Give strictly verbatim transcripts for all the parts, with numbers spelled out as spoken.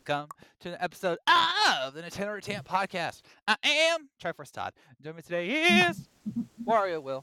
welcome to an episode of the Nintendo Entertainment Podcast. I am Triforce Todd. Joining me today is Wario Will.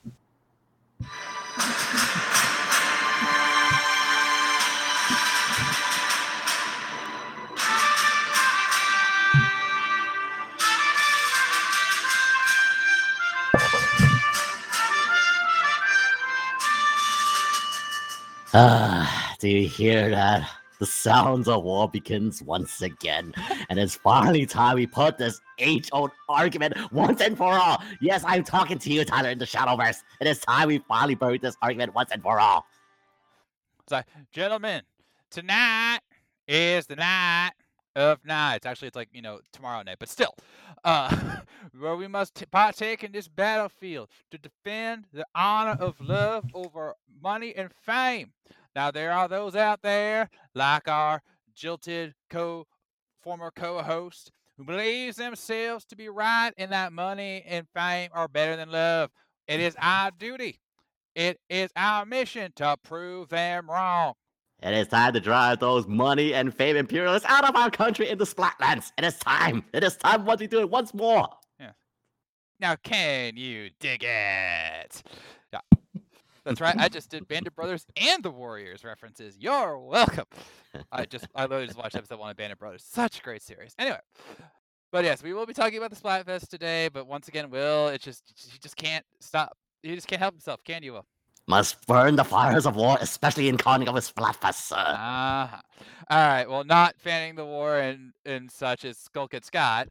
Ah, do you hear that? The sounds of war begins once again, and it's finally time we put this age-old argument once and for all. Yes, I'm talking to you, Tyler, in the Shadowverse. It is time we finally buried this argument once and for all. So, gentlemen, tonight is the night of nights. Actually, it's like, you know, tomorrow night, but still, uh, where we must t- partake in this battlefield to defend the honor of love over money and fame. Now, there are those out there, like our jilted co former co-host, who believes themselves to be right in that money and fame are better than love. It is our duty. It is our mission to prove them wrong. It is time to drive those money and fame imperialists out of our country into Splatlands. It is time. It is time once we do it once more. Yeah. Now, can you dig it? Yeah. That's right. I just did Bandit Brothers and the Warriors references. You're welcome. I just, I literally just watched episode one of Bandit Brothers. Such a great series. Anyway, but yes, we will be talking about the Splatfest today. But once again, Will, it's just, he just can't stop. He just can't help himself, can you, Will? Must burn the fires of war, especially in calling of a Splatfest, sir. Uh-huh. All right. Well, not fanning the war and, and such as Skullkid Scott.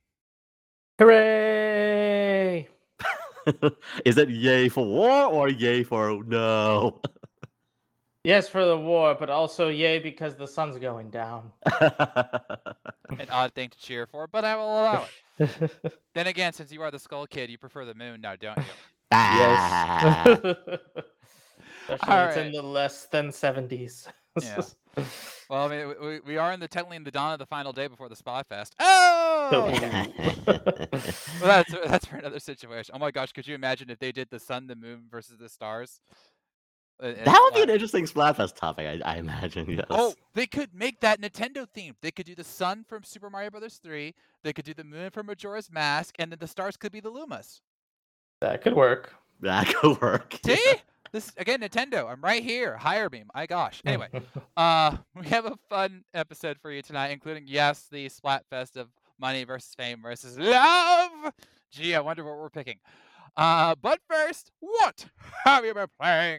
Hooray! Is it yay for war or yay for no? Yes, for the war, but also yay because the sun's going down. An odd thing to cheer for, but I will allow it. Yes. Then again, since you are the Skull Kid, you prefer the moon now, don't you? Ah. Especially All it's in right. the less than seventies. Yeah. Well, I mean, we, we are in the technically in the dawn of the final day before the Splatfest. Oh! Well, that's that's for another situation. Oh my gosh, could you imagine if they did the sun, the moon versus the stars? Uh, and That would be Splat- an interesting Splatfest topic, I, I imagine. Yes. Oh, they could make that Nintendo themed. They could do the sun from Super Mario Brothers three. They could do the moon from Majora's Mask, and then the stars could be the Lumas. That could work. That could work. See? This again, Nintendo. I'm right here. Hire me. My gosh. Anyway, uh, we have a fun episode for you tonight, including yes, the Splatfest of money versus fame versus love. Gee, I wonder what we're picking. Uh, but first, what have you been playing?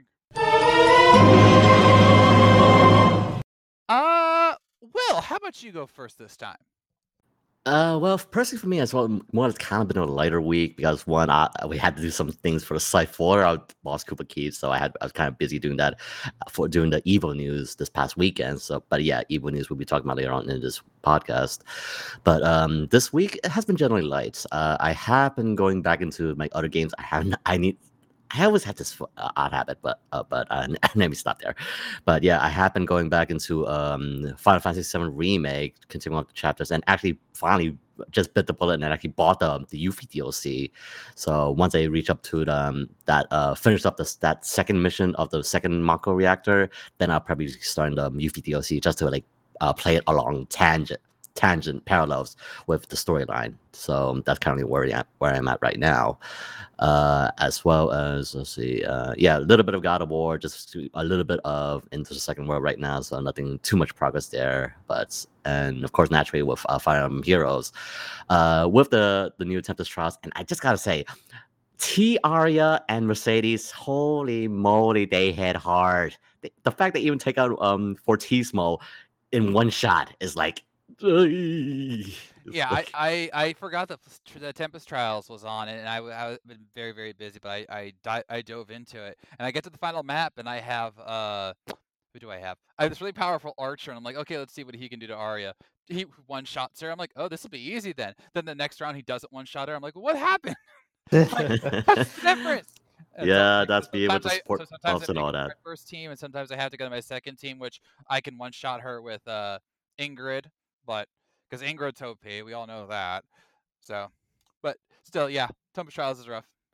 Uh, Will, how about you go first this time? Uh, well, personally for me as well, more it's kind of been a lighter week because one, I, we had to do some things for the site for our boss Koopa Keys, so I had I was kind of busy doing that for doing the Evo news this past weekend. So, but yeah, Evo news we'll be talking about later on in this podcast. But um, this week it has been generally light. Uh, I have been going back into my other games. I haven't. I need. I always had this uh, odd habit, but uh, but uh, let me stop there. But yeah, I have been going back into um, Final Fantasy seven Remake, continuing up the chapters, and actually finally just bit the bullet and actually bought the the Yuffie D L C. So once I reach up to the, um, that uh, finish up this that second mission of the second Mako reactor, then I'll probably start the Yuffie D L C just to like uh, play it along tangent tangent parallels with the storyline. So that's currently where I am, where I'm at right now. Uh, as well as let's see, uh, yeah, a little bit of God of War, just a little bit of Into the Second World right now, so nothing too much progress there. But and of course, naturally with uh, Fire Emblem Heroes, uh, with the the new Tempest Trials, and I just gotta say, T Aria and Mercedes, holy moly, they hit hard. The, the fact they even take out um Fortismo in one shot is like. Yeah, I, I, I forgot that the Tempest Trials was on it, and I I've been very very busy, but I I, di- I dove into it, and I get to the final map, and I have uh, who do I have? I have this really powerful archer, and I'm like, okay, let's see what he can do to Arya. He one shots her. I'm like, oh, this will be easy then. Then the next round he doesn't one shot her. I'm like, what happened? Like, what's the difference? And so, Yeah, like, that's so be able to sometimes I- support so sometimes buffs I and all make it to that. my first team, and sometimes I have to go to my second team, which I can one shot her with uh Ingrid, but because Ingrid's O P, we all know that. So, but still, yeah, Tempest Trials is rough.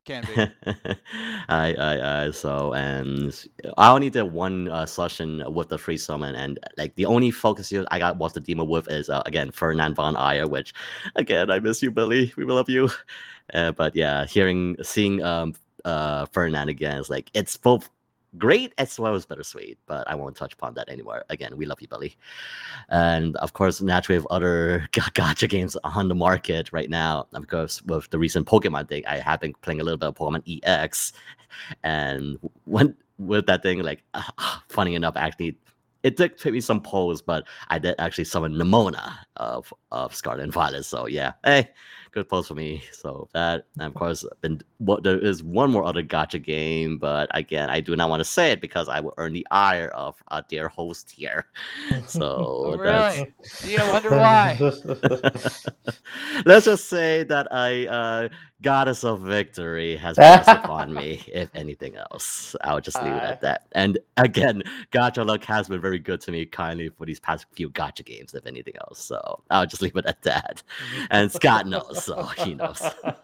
Can be. I, I, I, so and I only did one uh, session with the free summon, and like the only focus here I got was the demo with is uh, again Ferdinand von Ayer, which again I miss you, Billy. We love you. Uh, but yeah, hearing seeing um uh Ferdinand again is like it's both great as well as bittersweet. But I won't touch upon that anymore. Again, we love you, Billy. And of course, naturally, with other gacha games on the market right now, of course, with the recent Pokemon thing, I have been playing a little bit of Pokemon E X, and when with that thing, like, uh, funny enough, actually, it did take me some polls, but I did actually summon Nimona of of Scarlet and Violet. So yeah, hey, good post for me. So that, and of course, been what there is one more other gacha game, but again, I do not want to say it because I will earn the ire of a dear host here. So Oh, that's really? Gee, I wonder why. let's just say that I uh, goddess of victory has blessed upon me. If anything else, I'll just leave it Aye. at that. And again, Gacha Luck has been very good to me kindly for these past few Gacha games. If anything else, so I'll just leave it at that. And Scott knows, so he knows.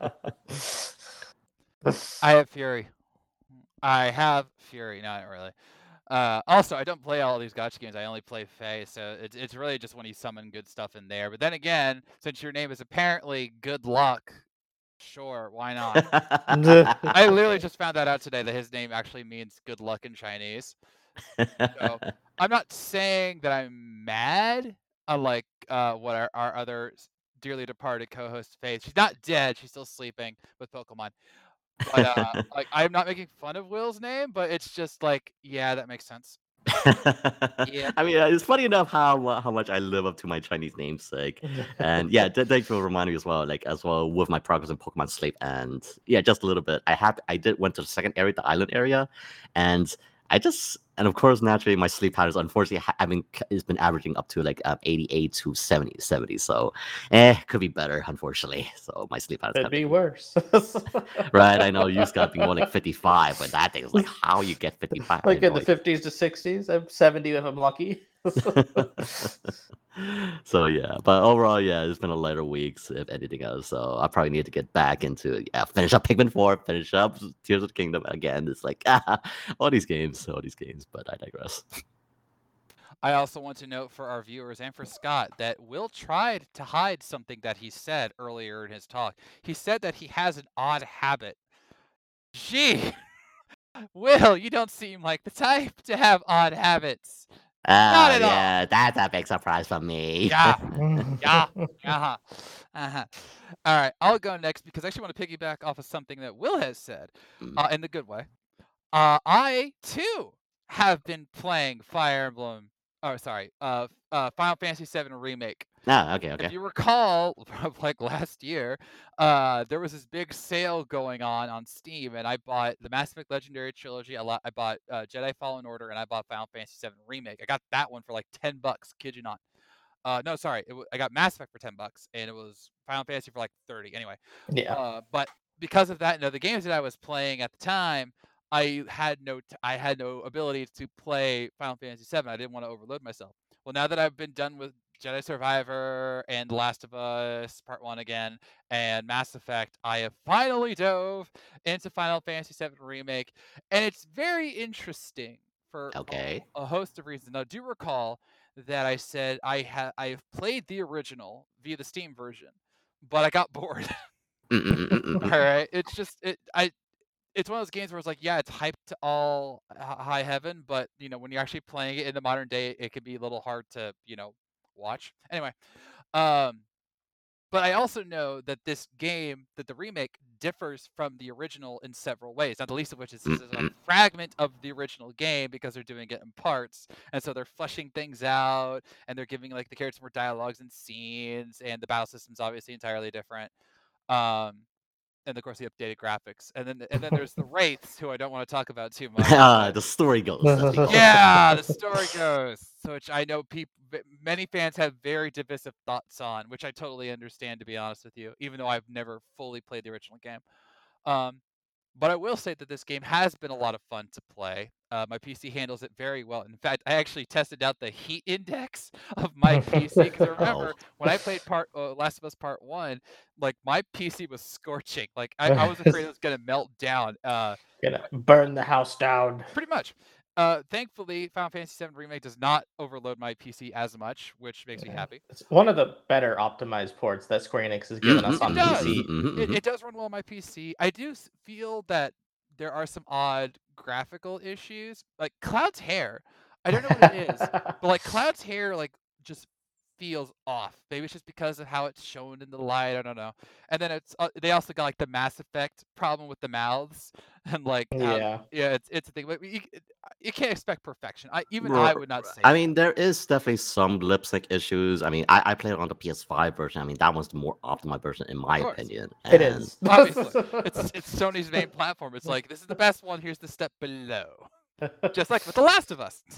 I have Fury. I have Fury, not really. Uh, also, I don't play all these gacha games. I only play Fae, so it's it's really just when you summon good stuff in there. But then again, since your name is apparently Good Luck, sure, why not? I literally just found that out today that his name actually means good luck in Chinese. So I'm not saying that I'm mad, unlike uh, what our, our other dearly departed co-host Faith. She's not dead; she's still sleeping with Pokemon. But uh, like, I'm not making fun of Will's name, but it's just like, yeah, that makes sense. Yeah. I mean, uh, it's funny enough how uh, how much I live up to my Chinese namesake, and yeah, th- thanks for reminding me as well. Like as well with my progress in Pokemon Sleep, and yeah, just a little bit. I have I did went to the second area, the island area, and I just and of course naturally my sleep patterns unfortunately ha- I mean c- it's been averaging up to like um, eighty-eight to seventy, seventy. So eh, could be better unfortunately. So my sleep patterns Could have be been worse. right. I know you got to be more like fifty-five, but that thing is like how you get fifty-five. I Like have in no the idea. fifties to sixties. I'm seventy if I'm lucky. So yeah, but overall, yeah, it's been a lighter weeks if anything else. So I probably need to get back into yeah, finish up Pikmin four, finish up Tears of the Kingdom again. It's like ah, all these games, all these games. But I digress. I also want to note for our viewers and for Scott that Will tried to hide something that he said earlier in his talk. He said that he has an odd habit. Gee, Will, you don't seem like the type to have odd habits. Not Oh at all. yeah, that's a big surprise for me. Yeah, yeah, uh-huh, uh-huh. All right, I'll go next because I actually want to piggyback off of something that Will has said, Mm. uh, in the good way. Uh, I too have been playing Fire Emblem. Oh, sorry. Uh, uh, Final Fantasy seven Remake. Ah, okay, If okay. you recall, like last year, uh, there was this big sale going on on Steam, and I bought the Mass Effect Legendary Trilogy. I, lo- I bought uh, Jedi Fallen Order, and I bought Final Fantasy seven Remake. I got that one for like ten bucks. Kid you not. Uh, no, sorry. It w- I got Mass Effect for ten bucks, and it was Final Fantasy for like thirty. Anyway, Yeah. uh, but because of that, you know, the games that I was playing at the time, I had no t- I had no ability to play Final Fantasy seven. I didn't want to overload myself. Well, now that I've been done with Jedi Survivor and The Last of Us Part One again and Mass Effect, I have finally dove into Final Fantasy seven Remake, and it's very interesting for Okay. a, a host of reasons. Now, do recall that I said I had I have played the original via the Steam version, but I got bored. Mm, mm, mm, mm, All mm. right, it's just it I it's one of those games where it's like, yeah, it's hyped to all h- high heaven, but you know, when you're actually playing it in the modern day, it can be a little hard to, you know, watch. Anyway, um, but I also know that this game, that the remake differs from the original in several ways. Not the least of which is this Mm, is a mm. fragment of the original game because they're doing it in parts, and so they're fleshing things out, and they're giving like the characters more dialogues and scenes, and the battle system's obviously entirely different. Um, and of course the updated graphics, and then and then there's the wraiths, who I don't want to talk about too much. Ah, But the story goes, as we call it. yeah, the story goes, so which I know people, many fans have very divisive thoughts on, which I totally understand, to be honest with you, even though I've never fully played the original game. Um, But I will say that this game has been a lot of fun to play. Uh, my P C handles it very well. In fact, I actually tested out the heat index of my P C because I remember Oh. when I played part uh, Last of Us Part One, like my P C was scorching. Like I, I was afraid it was gonna melt down. Uh, Gonna burn the house down. pretty much. Uh, thankfully, Final Fantasy seven Remake does not overload my P C as much, which makes me Yeah. happy. It's one of the better optimized ports that Square Enix has given us Mhm, on It does. P C. mhm, mhm, It, mhm. it does run well on my P C. I do s- feel that there are some odd graphical issues. Like Cloud's hair, I don't know what it is, but like Cloud's hair, like just feels off. Maybe it's just because of how it's shown in the light. I don't know. And then it's uh, they also got like the Mass Effect problem with the mouths and like how Yeah. yeah, it's it's a thing. But you, you can't expect perfection. I even R- I would not say. I that. mean, there is definitely some lip sync issues. I mean, I, I played it on the P S five version. I mean, that was the more optimized version in my Of course. opinion. It And is. Obviously, it's it's Sony's main platform. It's like this is the best one. Here's the step below. Just like with The Last of Us.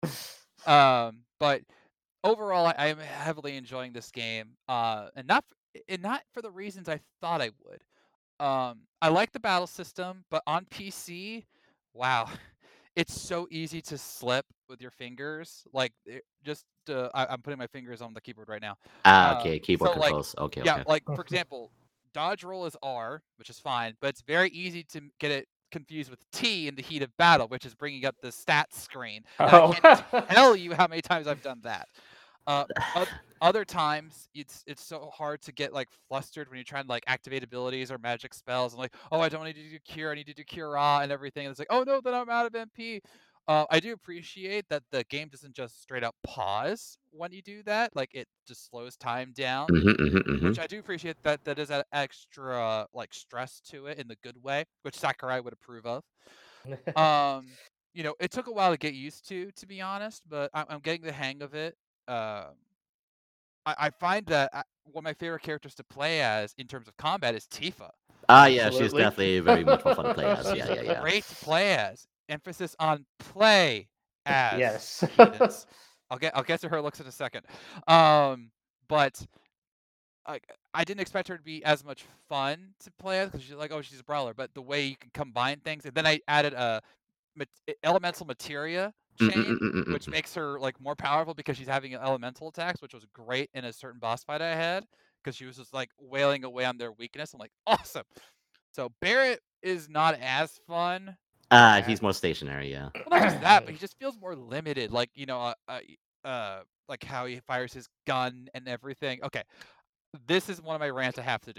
Um, but overall, I, I am heavily enjoying this game, uh, and not f- and not for the reasons I thought I would. Um, I like the battle system, but on P C, wow, it's so easy to slip with your fingers. Like it, just uh, I, I'm putting my fingers on the keyboard right now. ah, Uh, okay, keyboard so like controls. Okay, yeah, okay. like for example, dodge roll is R, which is fine, but it's very easy to get it confused with T in the heat of battle, which is bringing up the stats screen. And I Oh. can't tell you how many times I've done that. Uh, oth- other times, it's it's so hard to get like flustered when you're trying to like activate abilities or magic spells and like, oh, I don't need to do cure, I need to do cure raw and everything. And it's like, oh no, then I'm out of M P. Uh, I do appreciate that the game doesn't just straight up pause when you do that. Like it just slows time down, hmm hmm hmm which I do appreciate that that is an extra like stress to it in the good way, which Sakurai would approve of. Um, you know, it took a while to get used to, to be honest, but I'm, I'm getting the hang of it. Um, I, I find that I, one of my favorite characters to play as in terms of combat is Tifa. Ah, yeah, she's Absolutely. definitely very much more fun to play as. She's Yeah, yeah, yeah. great to play as. Emphasis on play as. Yes. Heathens. I'll get I'll get to her looks in a second. Um, but I I didn't expect her to be as much fun to play as because she's like, oh, she's a brawler. But the way you can combine things, and then I added a mat- elemental materia Mm, mm, chain, mm, mm, mm, which mm. makes her like more powerful because she's having elemental attacks, which was great in a certain boss fight I had because she was just like wailing away on their weakness. I'm like, awesome. So Barrett is not as fun. Ah, Yeah. he's more stationary. Yeah. Well, not just that, but he just feels more limited. Like you know, uh, uh, uh, like how he fires his gun and everything. Okay, this is one of my rants I have to do.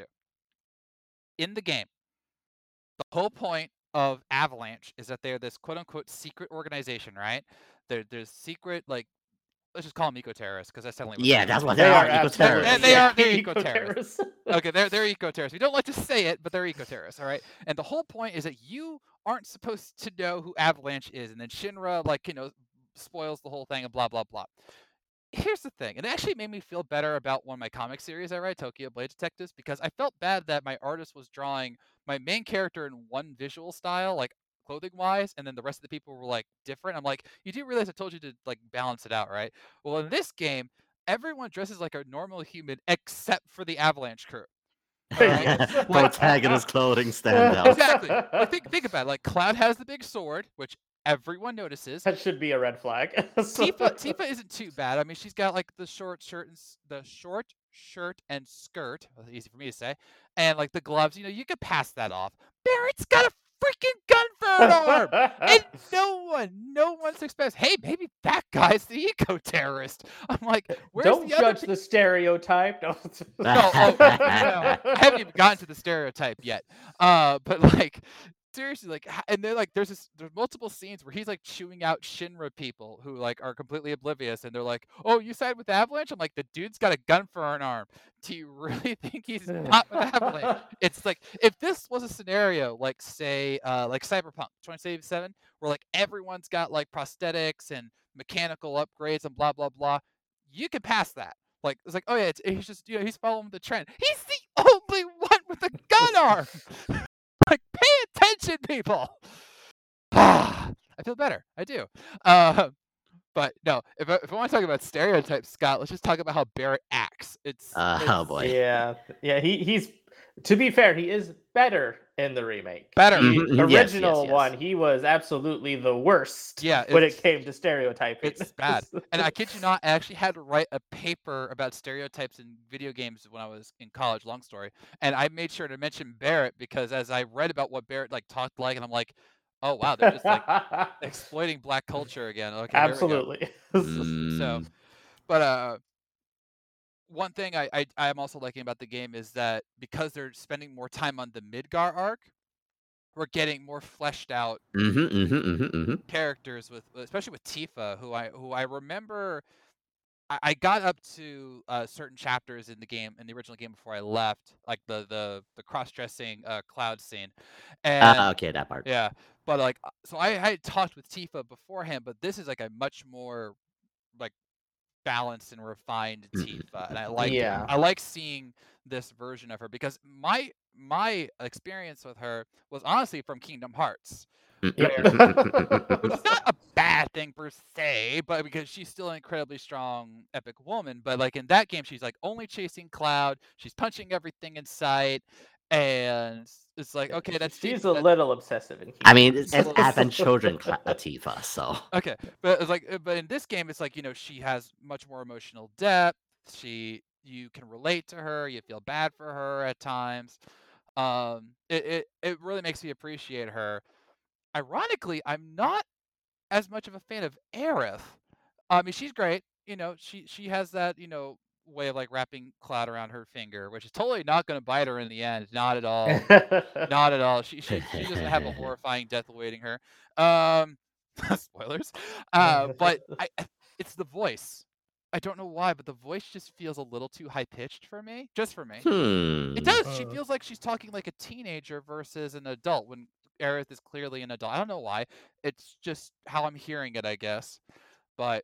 In the game, the whole point of Avalanche is that they're this quote unquote secret organization, right? They're there's secret like let's just call them eco terrorists because that's definitely what Yeah, they that's are. what They they are are. Eco absolutely. And terrorists. they yeah, are they're eco eco-terrorists. Okay, they're they're eco terrorists. We don't like to say it, but they're eco terrorists, all right? And the whole point is that you aren't supposed to know who Avalanche is, and then Shinra like you know spoils the whole thing and blah blah blah. Here's the thing, and it actually made me feel better about one of my comic series I write, Tokyo Blade Detectives, because I felt bad that my artist was drawing my main character in one visual style, like clothing wise, and then the rest of the people were like different. I'm like, you do realize I told you to like balance it out, right? Well, in this game, everyone dresses like a normal human except for the Avalanche crew. All right, Yes. Protagonist clothing stand out. exactly. Like think think about it. Like Cloud has the big sword, which everyone notices. That should be a red flag. Tifa Tifa isn't too bad. I mean, she's got like the short shirt and s- the short shirt and skirt. Well, easy for me to say, and like the gloves. You know, you could pass that off. Barrett's got a freaking gun for an arm, and no one, no one expects. Hey, maybe that guy's the eco terrorist. I'm like, where's Don't the other? judge the stereotype. No, No, oh, no, I haven't even gotten to the stereotype yet. Uh, but like seriously, like, h- and they're like, there's this, there's multiple scenes where he's like chewing out Shinra people who like are completely oblivious, and they're like, "Oh, you side with Avalanche?" I'm like, the dude's got a gun for an arm. Do you really think he's not with Avalanche? It's like if this was a scenario like say, uh, like Cyberpunk twenty seventy-seven, where like everyone's got like prosthetics and mechanical upgrades and blah blah blah, you can pass that. Like it's like, oh yeah, it's, he's just you know he's following the trend. He's the only one with a gun arm. Like pay attention, people. I feel better. I do. Uh, but no, if I, if I want to talk about stereotypes, Scott, let's just talk about how Barrett acts. It's, Uh, it's oh boy. yeah, yeah. He he's To be fair, he is better in the remake. Better. The Mhm, mhm, yes, yes, original yes. one, he was absolutely the worst Yeah, when it it's- came to stereotyping. It's bad. And I kid you not, I actually had to write a paper about stereotypes in video games when I was in college, long story. And I made sure to mention Barrett because as I read about what Barrett like talked like, and I'm like, oh wow, they're just like exploiting black culture again. Okay, Absolutely. Here we go. So, Mm. but uh, one thing I, I I'm also liking about the game is that because they're spending more time on the Midgar arc, we're getting more fleshed out Mhm, mhm, mhm, mhm. characters with, especially with Tifa, who I who I remember. I, I got up to uh, certain chapters in the game in the original game before I left, like the the the cross-dressing uh, Cloud scene, and Ah, okay, that part. yeah, but like uh, so I had talked with Tifa beforehand, but this is like a much more like balanced and refined Mm, Tifa, and I like it. Yeah. I like seeing this version of her because my my experience with her was honestly from Kingdom Hearts. mm, Yep. mm, mm, mm, mm, mm, Which mm. is not a bad thing per se, but because she's still an incredibly strong, epic woman. But like in that game, she's like only chasing Cloud. She's punching everything in sight, and it's like okay, that's She's Tifa, a that- little obsessive in I Kingdom mean, Hearts. it's, it's Advent Children Cla- Tifa, so. okay, but it's like, uh, but in this game, it's like you know she has much more emotional depth. She, you can relate to her. You feel bad for her at times. Um, it it it really makes me appreciate her. Ironically, I'm not as much of a fan of Aerith. I mean, she's great. You know, she she has that you know way of like wrapping Cloud around her finger, which is totally not going to bite her in the end. Not at all. Not at all. She she she doesn't have a horrifying death awaiting her. Um, spoilers. Uh, but I, I- it's the voice. I don't know why, but the voice just feels a little too high pitched for me. Just for me. Hmm. It does. She Uh. feels like she's talking like a teenager versus an adult when Aerith is clearly an adult. I don't know why. It's just how I'm hearing it, I guess. But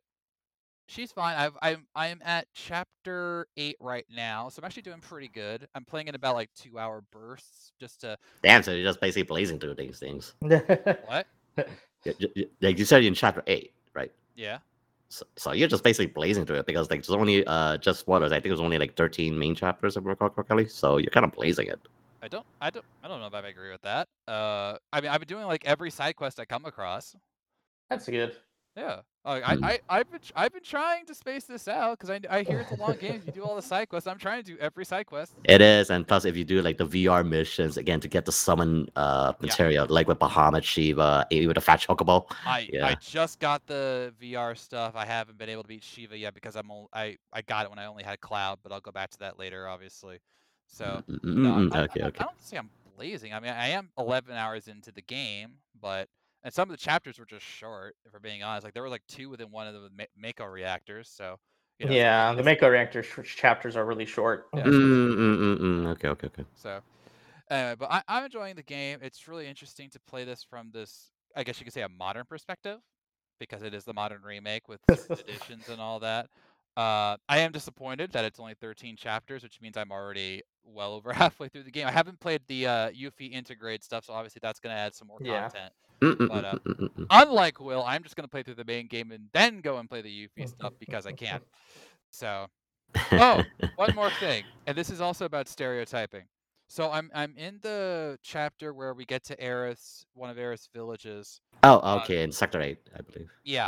she's fine. I've I'm I'm at chapter eight right now, so I'm actually doing pretty good. I'm playing in about like two hour bursts just to Damn, so you're just basically blazing through these things. what? Y- y- y- Like you said in chapter eight, right? Yeah. So, so you're just basically blazing through it because like there's only uh just what was I think it was only like thirteen main chapters if I recall correctly. So you're kind of blazing it. I don't I don't I don't know if I agree with that. Uh I mean I've been doing like every side quest I come across. That's good. Yeah. Like, I, Hmm. I, I've been I've been trying to space this out because I, I hear it's a long game. You do all the side quests. I'm trying to do every side quest. It is, and plus if you do like the V R missions again to get the summon uh Yeah. material, like with Bahamut, Shiva, even with the Fat Chocobo. I I Yeah. just got the V R stuff. I haven't been able to beat Shiva yet because I'm only, I I got it when I only had Cloud, but I'll go back to that later, obviously. So Mm, no, mm, I'm, mm, I, okay, I, okay. I don't say I'm blazing. I mean, I am eleven hours into the game, but and some of the chapters were just short. If we're being honest, like there were like two within one of the Ma- Mako reactors. So you know, it's- Yeah, the it's- Mako reactor sh- chapters are really short. Yeah, Mm, so- mm, mm, mm, okay, okay, okay. So, anyway, but I, I'm enjoying the game. It's really interesting to play this from this, I guess you could say, a modern perspective, because it is the modern remake with certain additions and all that. Uh, I am disappointed that it's only thirteen chapters, which means I'm already well over halfway through the game. I haven't played the uh, Yuffie integrate stuff, so obviously that's going to add some more Yeah. content. Mm, mm, But, mm, uh, mm, mm, mm. Unlike Will, I'm just going to play through the main game and then go and play the Yuffie stuff because I can. So. Oh, one more thing, and this is also about stereotyping. So I'm I'm in the chapter where we get to Aerith's, one of Aerith's villages. Oh, Uh, okay, in Sector Eight, I believe. Yeah,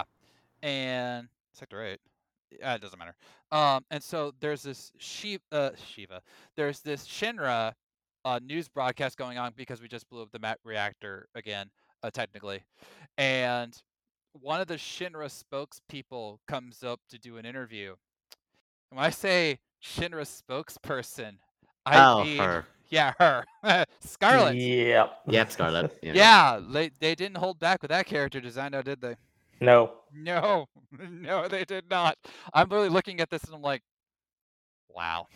and Sector Eight. Uh, it doesn't matter. Um, and so there's this Shiva, uh, Shiva. There's this Shinra uh, news broadcast going on because we just blew up the Mat reactor again, uh, technically, and one of the Shinra spokespeople comes up to do an interview. When I say Shinra spokesperson, I Oh, mean her. yeah, her Scarlet. Yep. Yep, Scarlet. Yeah. Yeah, they they didn't hold back with that character design, now did they? No. No, no, they did not. I'm literally looking at this and I'm like, wow,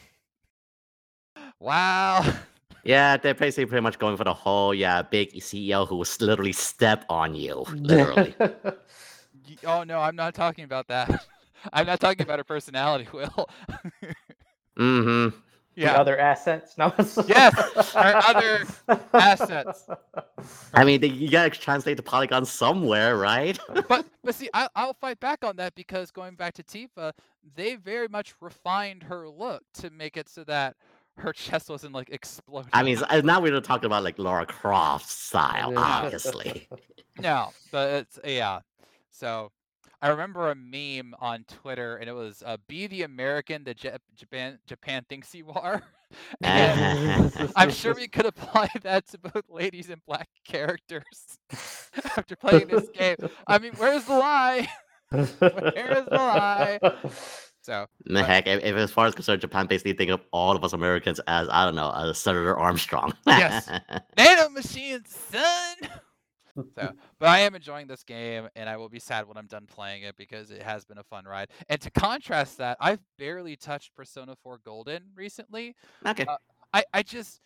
wow. Yeah, they're basically pretty much going for the whole yeah big C E O who will literally step on you, literally. Y- Oh no, I'm not talking about that. I'm not talking about her personality, Will. Mm-hmm. The Yeah, other assets. No. Yes, our other assets. I mean, they, you gotta translate the polygon somewhere, right? but but see, I, I'll fight back on that because going back to Tifa, they very much refined her look to make it so that her chest wasn't like exploding. I mean, s- now we're talking about like Lara Croft style, Yeah. obviously. No, but it's yeah. So I remember a meme on Twitter, and it was uh, "Be the American that Jap- Japan Japan thinks you are." And I'm sure we could apply that to both ladies in black characters after playing this game. I mean, where's the lie? Where's the lie? So, The but heck, if, if as far as concerned, Japan basically think of all of us Americans as, I don't know, as Senator Armstrong. Yes. Nano machines, son. So, but I am enjoying this game, and I will be sad when I'm done playing it because it has been a fun ride. And to contrast that, I've barely touched Persona four Golden recently. Okay. Uh, I I just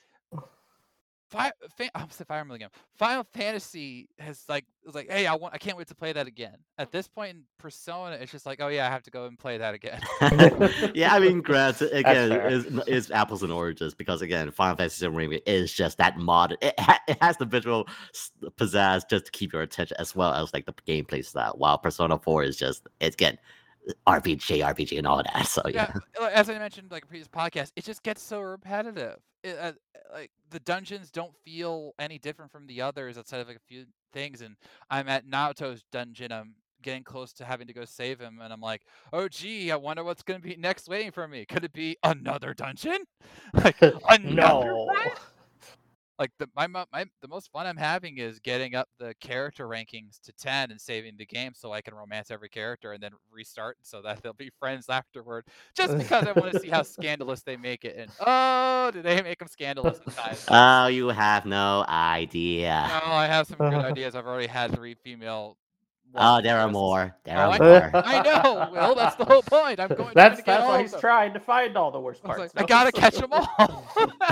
Fi- fa- I'm saying Fire Emblem again. Final Fantasy has like was like, hey, I want, I can't wait to play that again. At this point in Persona, it's just like, oh yeah, I have to go and play that again. Yeah, I mean, granted, again, fair. it's, it's apples and oranges because again, Final Fantasy seven Remake is just that mod. It, ha- it has the visual s- pizzazz just to keep your attention as well as like the gameplay style. While Persona four is just it's again R P G, R P G, and all that. So yeah. Yeah, as I mentioned like a previous podcast, it just gets so repetitive. It, uh, like the dungeons don't feel any different from the others outside of like a few things. And I'm at Naoto's dungeon. I'm getting close to having to go save him, and I'm like, oh gee, I wonder what's gonna be next waiting for me. Could it be another dungeon? Like another No. one? Like the my, mo- my the most fun I'm having is getting up the character rankings to ten and saving the game so I can romance every character and then restart so that they'll be friends afterward. Just because I want to see how scandalous they make it. And oh, do they make them scandalous at times? Oh, you have no idea. Oh, I have some good ideas. I've already had three female. Oh, there are requests. more. There Oh, are I more. I know, Will. That's the whole point. I'm going. trying That's to get that's all why of he's them. trying to find all the worst I was parts. like, I gotta catch them all.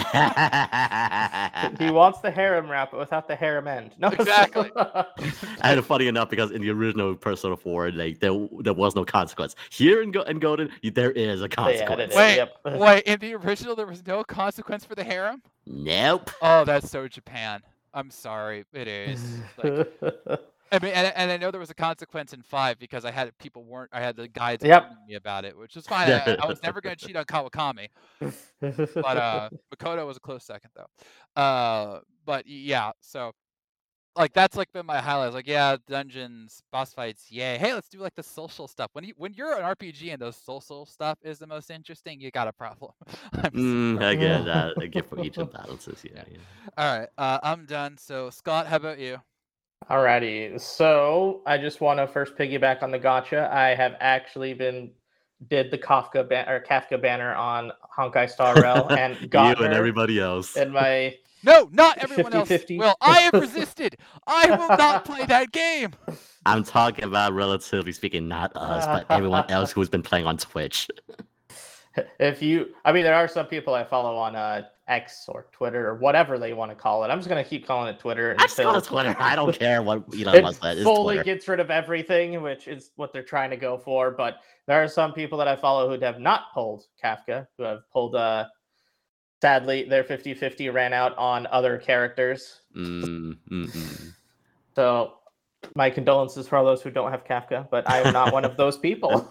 He wants the harem wrap, but without the harem end. No, Exactly. And funny enough, because in the original Persona four, like there there was no consequence. Here in, Go- in Golden, you- there is a consequence. added it. Wait, Yep. wait. In the original, there was no consequence for the harem. Nope. Oh, that's so Japan. I'm sorry, it is. Like, I mean, and, and I know there was a consequence in five because I had people weren't. I had the guides Yep. warning me about it, which was fine. I, I was never going to cheat on Kawakami, but uh, Makoto was a close second though. Uh, but y- yeah, so like that's like been my highlights. Like yeah, dungeons, boss fights, yay. Hey, let's do like the social stuff. When you when you're an R P G and those social stuff is the most interesting, you got a problem. I'm Mm, sorry. I get that. I get for each imbalances. Yeah. yeah. All right, uh, I'm done. So Scott, how about you? Alrighty, so I just want to first piggyback on the gotcha. I have actually been did the Kafka ban- or Kafka banner on Honkai Star Rail and You got and her everybody else. in my No, not everyone else. fifty fifty. Well, I have resisted. I will not play that game. I'm talking about, relatively speaking, not us, but everyone else who's been playing on Twitch. If you, I mean, there are some people I follow on uh, X or Twitter or whatever they want to call it. I'm just gonna keep calling it Twitter I just call until it Twitter. I don't care what Elon it Musk said. It's fully Twitter. gets rid of everything, which is what they're trying to go for. But there are some people that I follow who have not pulled Kafka, who have pulled. Uh, sadly, their fifty fifty ran out on other characters. Mm, mm, mm. So my condolences for all those who don't have Kafka, but I am not one of those people.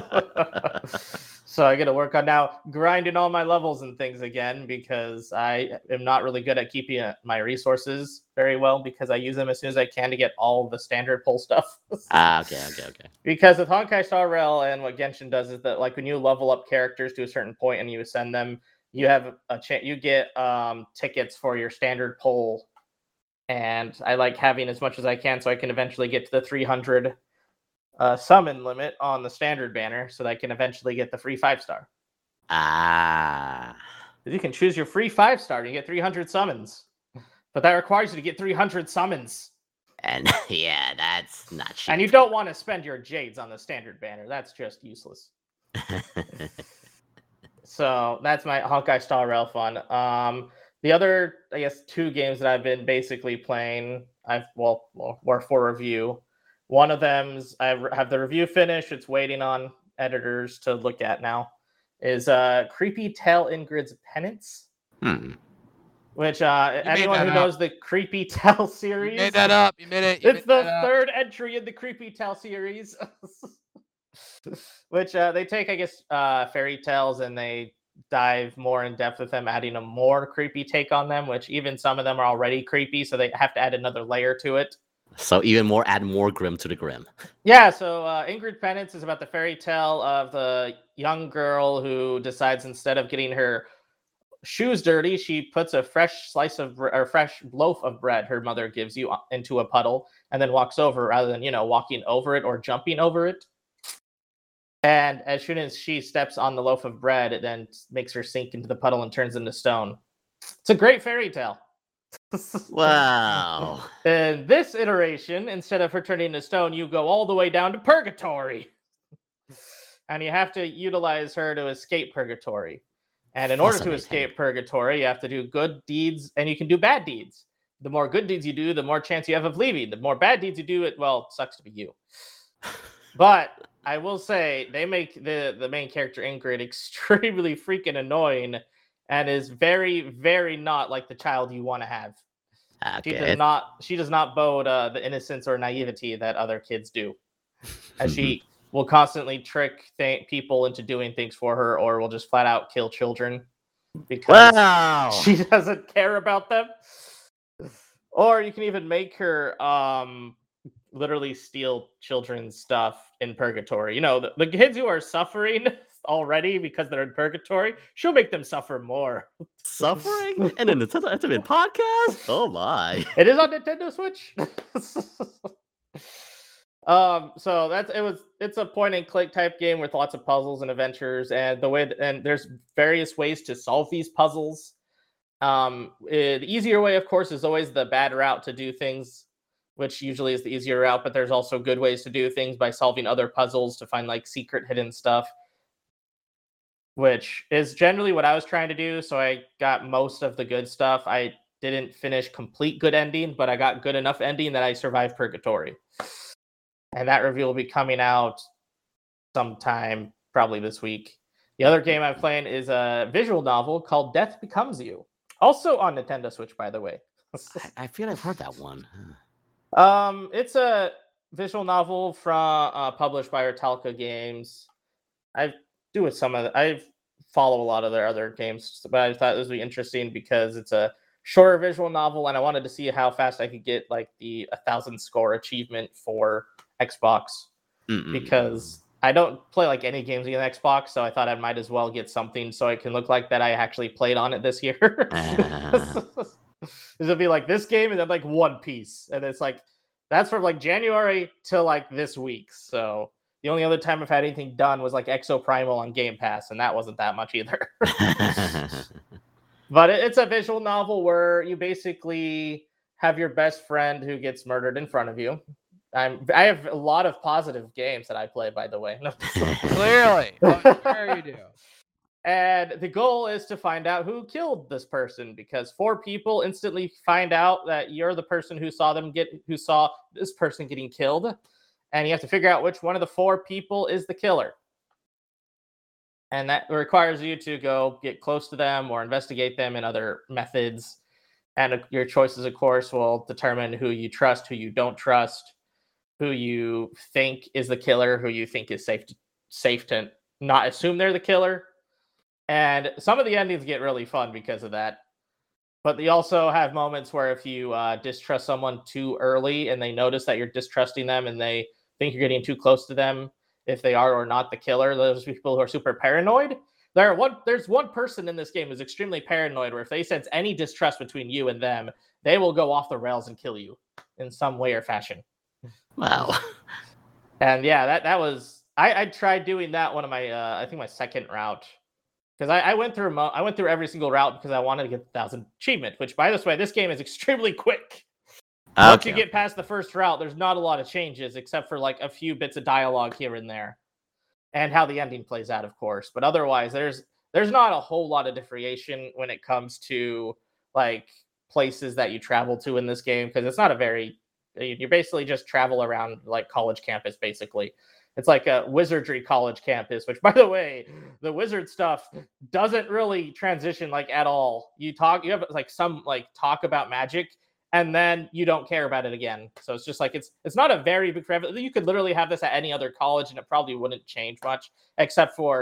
So I got to work on now grinding all my levels and things again because I am not really good at keeping uh, my resources very well because I use them as soon as I can to get all the standard pull stuff. Ah, okay, okay, okay. Because with Honkai Star Rail and what Genshin does is that like when you level up characters to a certain point and you ascend them, you have a chance you get um, tickets for your standard pull. And I like having as much as I can so I can eventually get to the three hundred uh, summon limit on the standard banner so that I can eventually get the free five star. Ah. You can choose your free five star and you get three hundred summons. But that requires you to get three hundred summons. And yeah, that's not cheap. And you don't want to spend your jades on the standard banner. That's just useless. So that's my Honkai Star Rail fun. Um, the other, I guess, two games that I've been basically playing, I've well, well were for review. One of them's I have the review finished. It's waiting on editors to look at now. Is uh, Creepy Tale Ingrid's Penance, Hmm. which uh, made anyone that who up. knows the Creepy Tale You series, made that up. You made it. You it's made the that up. third entry in the Creepy Tale series, which uh, they take, I guess, uh, fairy tales and they dive more in depth with them, adding a more creepy take on them, which even some of them are already creepy, so they have to add another layer to it. So even more, add more grim to the grim. Yeah, so uh, Ingrid Penance is about the fairy tale of the young girl who decides instead of getting her shoes dirty, she puts a fresh slice of or fresh loaf of bread her mother gives you into a puddle and then walks over rather than, you know, walking over it or jumping over it. And as soon as she steps on the loaf of bread, it then makes her sink into the puddle and turns into stone. It's a great fairy tale. Wow. In this iteration, instead of her turning into stone, you go all the way down to purgatory. And you have to utilize her to escape purgatory. And in order to escape purgatory, you have to do good deeds and you can do bad deeds. The more good deeds you do, the more chance you have of leaving. The more bad deeds you do, it well, it sucks to be you. But I will say they make the, the main character Ingrid extremely freaking annoying and is very, very not like the child you want to have. Okay. She does not she does not bode uh, the innocence or naivety that other kids do. As she will constantly trick th- people into doing things for her or will just flat out kill children because Wow. she doesn't care about them. Or you can even make her um literally steal children's stuff in purgatory. You know, the, the kids who are suffering already because they're in purgatory, she'll make them suffer more. Suffering? And then the Nintendo Ultimate podcast? Oh my. It is on Nintendo Switch. um, so that's it was it's a point and click type game with lots of puzzles and adventures, and the way that, and there's various ways to solve these puzzles. Um, it, the easier way, of course, is always the bad route to do things, which usually is the easier route, but there's also good ways to do things by solving other puzzles to find like secret hidden stuff, which is generally what I was trying to do. So I got most of the good stuff. I didn't finish complete good ending, but I got good enough ending that I survived purgatory. And that review will be coming out sometime, probably this week. The other game I'm playing is a visual novel called Death Becomes You. Also on Nintendo Switch, by the way. I, I feel I've heard that one. Um, it's a visual novel from uh, published by Artelka Games. I do with some of the, I follow a lot of their other games, but I thought this would be interesting because it's a shorter visual novel, and I wanted to see how fast I could get like the a thousand score achievement for Xbox. Mm-mm. Because I don't play like any games on Xbox, so I thought I might as well get something so it can look like that I actually played on it this year. uh. It'll be like this game and then like One Piece, and it's like that's from like January to like this week. So the only other time I've had anything done was like Exoprimal on Game Pass, and that wasn't that much either. But it, it's a visual novel where you basically have your best friend who gets murdered in front of you. I'm I have a lot of positive games that I play, by the way. Clearly, I'm sure you do. And the goal is to find out who killed this person, because four people instantly find out that you're the person who saw them get, who saw this person getting killed. And you have to figure out which one of the four people is the killer. And that requires you to go get close to them or investigate them in other methods. And your choices, of course, will determine who you trust, who you don't trust, who you think is the killer, who you think is safe to, safe to not assume they're the killer. And some of the endings get really fun because of that. But they also have moments where if you uh, distrust someone too early and they notice that you're distrusting them and they think you're getting too close to them, if they are or not the killer, those people who are super paranoid. There are one, there's one person in this game who's extremely paranoid where if they sense any distrust between you and them, they will go off the rails and kill you in some way or fashion. Wow. And yeah, that, that was... I, I tried doing that one of my... Uh, I think my second route. Because I, I went through mo- I went through every single route because I wanted to get the thousand achievement, which, by this way, this game is extremely quick. Okay. Once you get past the first route, there's not a lot of changes except for like a few bits of dialogue here and there, and how the ending plays out, of course. But otherwise, there's there's not a whole lot of differentiation when it comes to like places that you travel to in this game, because it's not a very you basically just travel around like college campus, basically. It's like a wizardry college campus, which, by the way, the wizard stuff doesn't really transition like at all. You talk, you have like some like talk about magic, and then you don't care about it again. So it's just like it's it's not a very big. You could literally have this at any other college, and it probably wouldn't change much, except for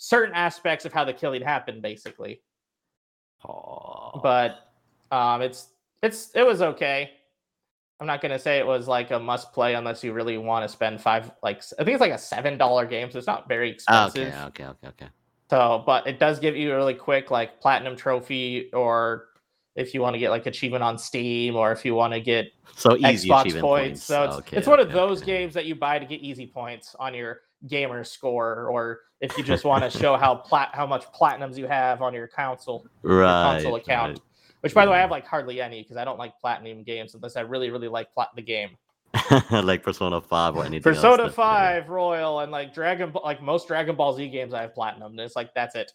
certain aspects of how the killing happened, basically. Oh. But um, it's it's it was okay. I'm not gonna say it was like a must play unless you really want to spend five. Like I think it's like a seven dollar game, so it's not very expensive. Okay, okay, okay, okay. So, but it does give you a really quick like platinum trophy, or if you want to get like achievement on Steam, or if you want to get so easy Xbox achievement points. points. So it's, okay, it's one okay, of those okay. games that you buy to get easy points on your gamer score, or if you just want to show how plat how much platinums you have on your console, right, your console account. Right. Which, by the way, I have like hardly any because I don't like platinum games unless I really, really like plat- the game. Like Persona five or anything Persona else. five, Royal, and like Dragon, like most Dragon Ball Z games, I have platinum. And it's like that's it.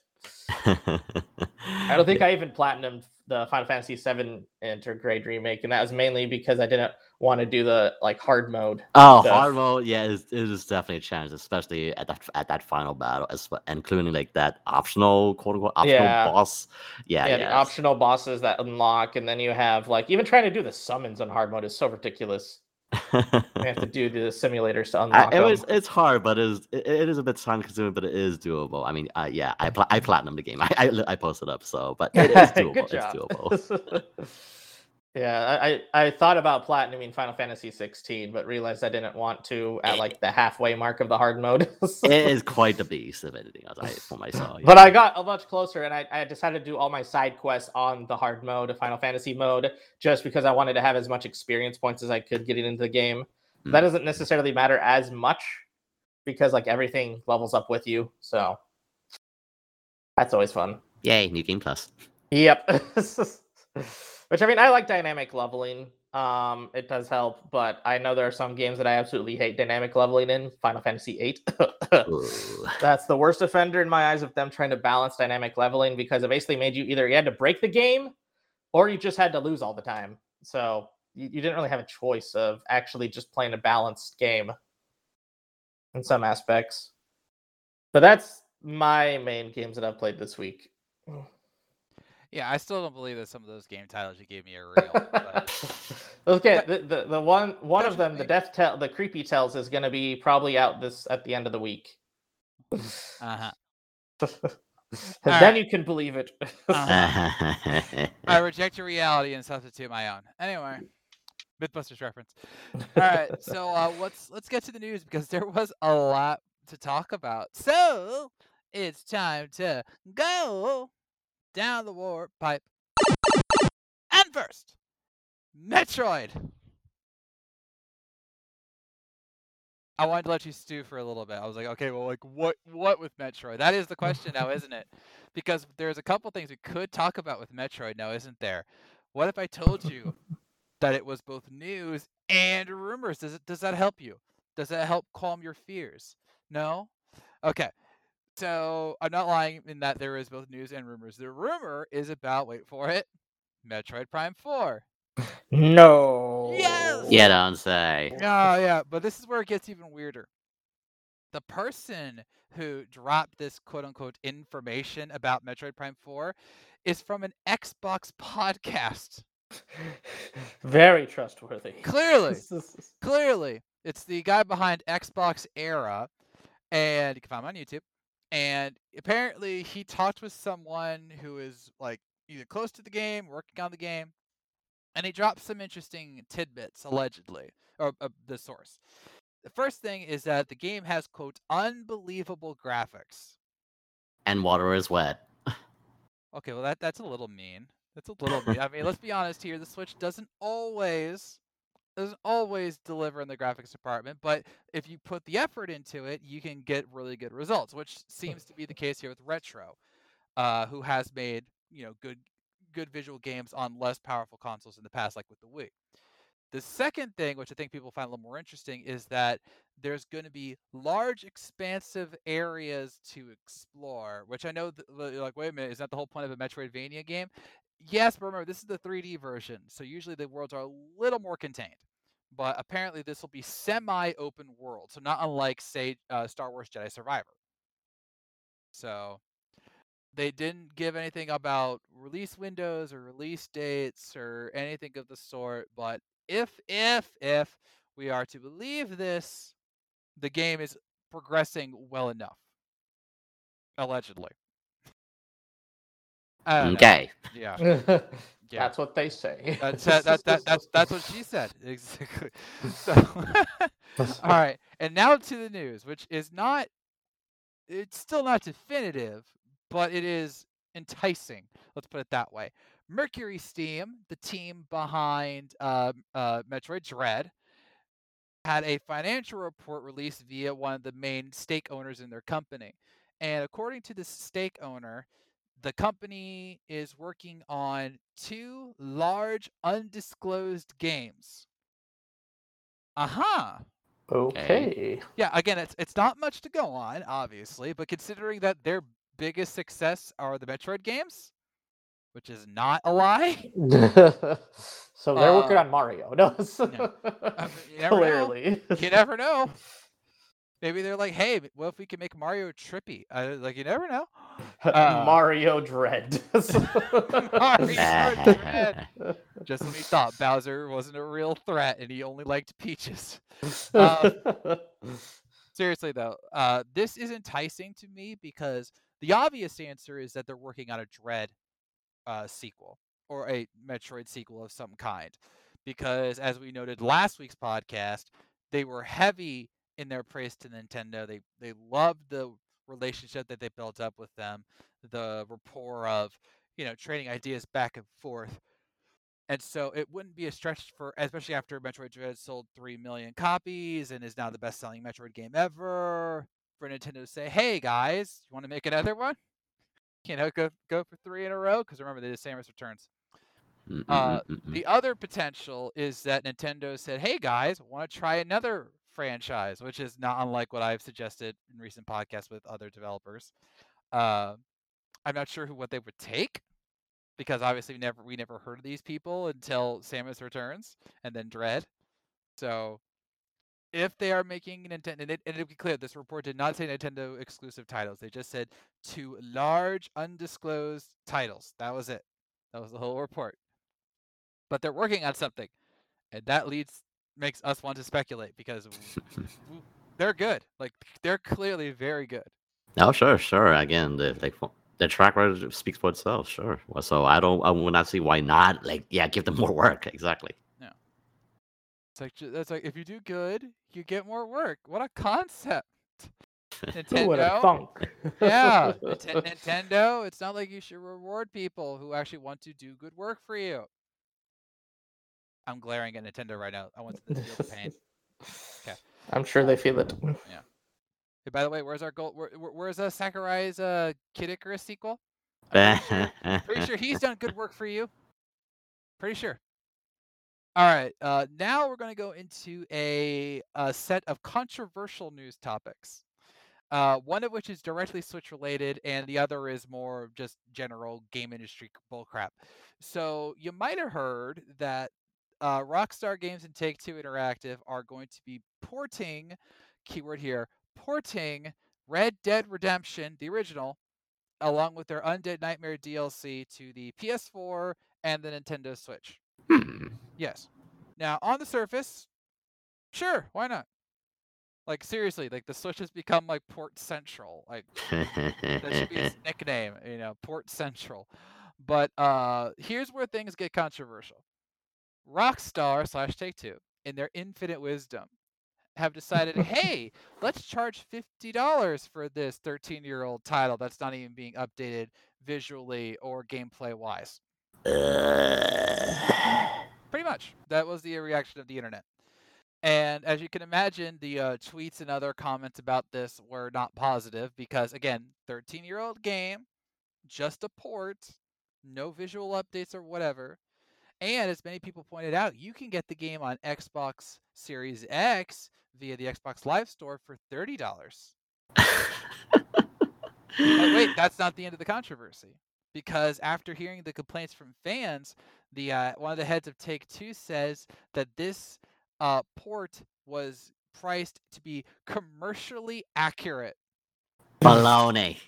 I don't think I even platinumed the Final Fantasy seven Intergrade remake, and that was mainly because I didn't want to do the like hard mode. Oh, stuff. hard mode, yeah, it is, it is definitely a challenge, especially at that at that final battle, as well, including like that optional quote unquote optional Yeah. boss. Yeah, Yeah, yeah, the it's- optional bosses that unlock, and then you have like even trying to do the summons on hard mode is so ridiculous. You have to do the simulators to I, unlock it them. was it's hard, but it is it, it is a bit time consuming, but it is doable. I mean, uh, yeah, I pl- I platinum the game. I, I I posted up, so but it is doable. Good It's job. doable. Yeah, I, I I thought about platinuming Final Fantasy sixteen, but realized I didn't want to at like the halfway mark of the hard mode. It is quite the beast if anything else. I for myself. But yeah. I got a much closer, and I, I decided to do all my side quests on the hard mode, Final Fantasy mode, just because I wanted to have as much experience points as I could getting into the game. Mm. That doesn't necessarily matter as much because like everything levels up with you, so that's always fun. Yay, new game plus. Yep. Which I mean, I like dynamic leveling. Um, it does help, but I know there are some games that I absolutely hate dynamic leveling in. Final Fantasy eight. Ooh. That's the worst offender in my eyes of them trying to balance dynamic leveling because it basically made you either you had to break the game or you just had to lose all the time. So you, you didn't really have a choice of actually just playing a balanced game in some aspects. But that's my main games that I've played this week. Yeah, I still don't believe that some of those game titles you gave me are real. But Okay, the, the the one one Don't of you them, the think- Death Tell, the Creepy Tells, is going to be probably out this at the end of the week. uh-huh. And All then right. you can believe it. Uh-huh. I reject your reality and substitute my own. Anyway, Mythbusters reference. All right, so uh, let's let's get to the news because there was a lot to talk about. So it's time to go down the warp pipe. And first, Metroid. I wanted to let you stew for a little bit. I was like, okay, well, like, what, what with Metroid? That is the question now, isn't it? Because there's a couple things we could talk about with Metroid now, isn't there? What if I told you that it was both news and rumors? Does it? Does that help you? Does that help calm your fears? No? Okay. So I'm not lying in that there is both news and rumors. The rumor is about, wait for it, Metroid Prime four. No. Yes! Yeah, don't say. Oh, yeah, but this is where it gets even weirder. The person who dropped this quote-unquote information about Metroid Prime four is from an Xbox podcast. Very trustworthy. Clearly. Clearly. It's the guy behind Xbox Era, and you can find him on YouTube. And apparently he talked with someone who is like either close to the game, working on the game, and he dropped some interesting tidbits, allegedly, or uh, the source. The first thing is that the game has, quote, unbelievable graphics. And water is wet. Okay, well, that that's a little mean. That's a little mean. I mean, let's be honest here. The Switch doesn't always doesn't always deliver in the graphics department, but if you put the effort into it, you can get really good results, which seems to be the case here with Retro, uh, who has made, you know, good good visual games on less powerful consoles in the past, like with the Wii. The second thing, which I think people find a little more interesting, is that there's going to be large, expansive areas to explore, which I know, th- you're like, wait a minute, is that the whole point of a Metroidvania game? Yes, but remember, this is the three D version, so usually the worlds are a little more contained. But apparently this will be semi-open world, so not unlike, say, uh, Star Wars Jedi Survivor. So they didn't give anything about release windows or release dates or anything of the sort, but if, if, if we are to believe this, the game is progressing well enough. Allegedly. I don't know. Okay. Yeah. Yeah. That's what they say. That's that, that, that that's that's what she said. Exactly. So all right. And now to the news, which is not it's still not definitive, but it is enticing. Let's put it that way. Mercury Steam, the team behind uh, uh, Metroid Dread, had a financial report released via one of the main stake owners in their company. And according to the stake owner, the company is working on two large undisclosed games. Uh-huh. Okay. Yeah, again, it's it's not much to go on, obviously, but considering that their biggest success are the Metroid games, which is not a lie. So they're working Uh, on Mario. No, yeah. I mean, you never know. clearly. You never know. Maybe they're like, hey, what if we can make Mario trippy? Uh, like, you never know. Uh, Mario Dread. Mario Dread. Just when we thought Bowser wasn't a real threat and he only liked peaches. Um, seriously, though, uh, this is enticing to me because the obvious answer is that they're working on a Dread uh, sequel or a Metroid sequel of some kind. Because, as we noted last week's podcast, they were heavy in their praise to Nintendo. They they loved the relationship that they built up with them, the rapport of, you know, trading ideas back and forth. And so it wouldn't be a stretch for, especially after Metroid Dread sold three million copies and is now the best-selling Metroid game ever, for Nintendo to say, hey, guys, you want to make another one? You know, go go for three in a row, because remember, they did Samus Returns. Uh, the other potential is that Nintendo said, hey, guys, want to try another franchise, which is not unlike what I've suggested in recent podcasts with other developers. Uh, I'm not sure who what they would take, because obviously we never we never heard of these people until Samus Returns and then Dread. So if they are making Nintendo, and, it, and to be clear, this report did not say Nintendo exclusive titles. They just said two large undisclosed titles. That was it. That was the whole report. But they're working on something, and that leads makes us want to speculate because they're good. Like, they're clearly very good. Oh, sure, sure. Again, the like the track record speaks for itself. Sure. Well, so I don't, I would not see why not. Like, yeah, give them more work. Exactly. Yeah. It's like that's like if you do good, you get more work. What a concept. Nintendo. What a funk. Yeah. Nintendo. It's not like you should reward people who actually want to do good work for you. I'm glaring at Nintendo right now. I want them to feel the pain. Okay. I'm sure they feel it. Yeah. Hey, by the way, where's our goal? Where, where's uh, Sakurai's uh, Kid Icarus sequel? I'm pretty, sure, pretty sure he's done good work for you. Pretty sure. All right. Uh, now we're going to go into a, a set of controversial news topics. Uh, one of which is directly Switch related, and the other is more just general game industry bullcrap. So you might have heard that uh, Rockstar Games and Take-Two Interactive are going to be porting, keyword here, porting Red Dead Redemption, the original, along with their Undead Nightmare D L C to the P S four and the Nintendo Switch. Hmm. Yes. Now, on the surface, sure, why not? Like, seriously, like, the Switch has become, like, Port Central. Like, that should be its nickname, you know, Port Central. But uh, here's where things get controversial. Rockstar slash Take-Two, in their infinite wisdom, have decided, hey, let's charge fifty dollars for this thirteen-year-old title that's not even being updated visually or gameplay-wise. Pretty much. That was the reaction of the internet. And as you can imagine, the uh, tweets and other comments about this were not positive because, again, thirteen-year-old game, just a port, no visual updates or whatever. And as many people pointed out, you can get the game on Xbox Series X via the Xbox Live Store for thirty dollars. But wait, that's not the end of the controversy. Because after hearing the complaints from fans, the uh, one of the heads of Take-Two says that this uh, port was priced to be commercially accurate. Baloney.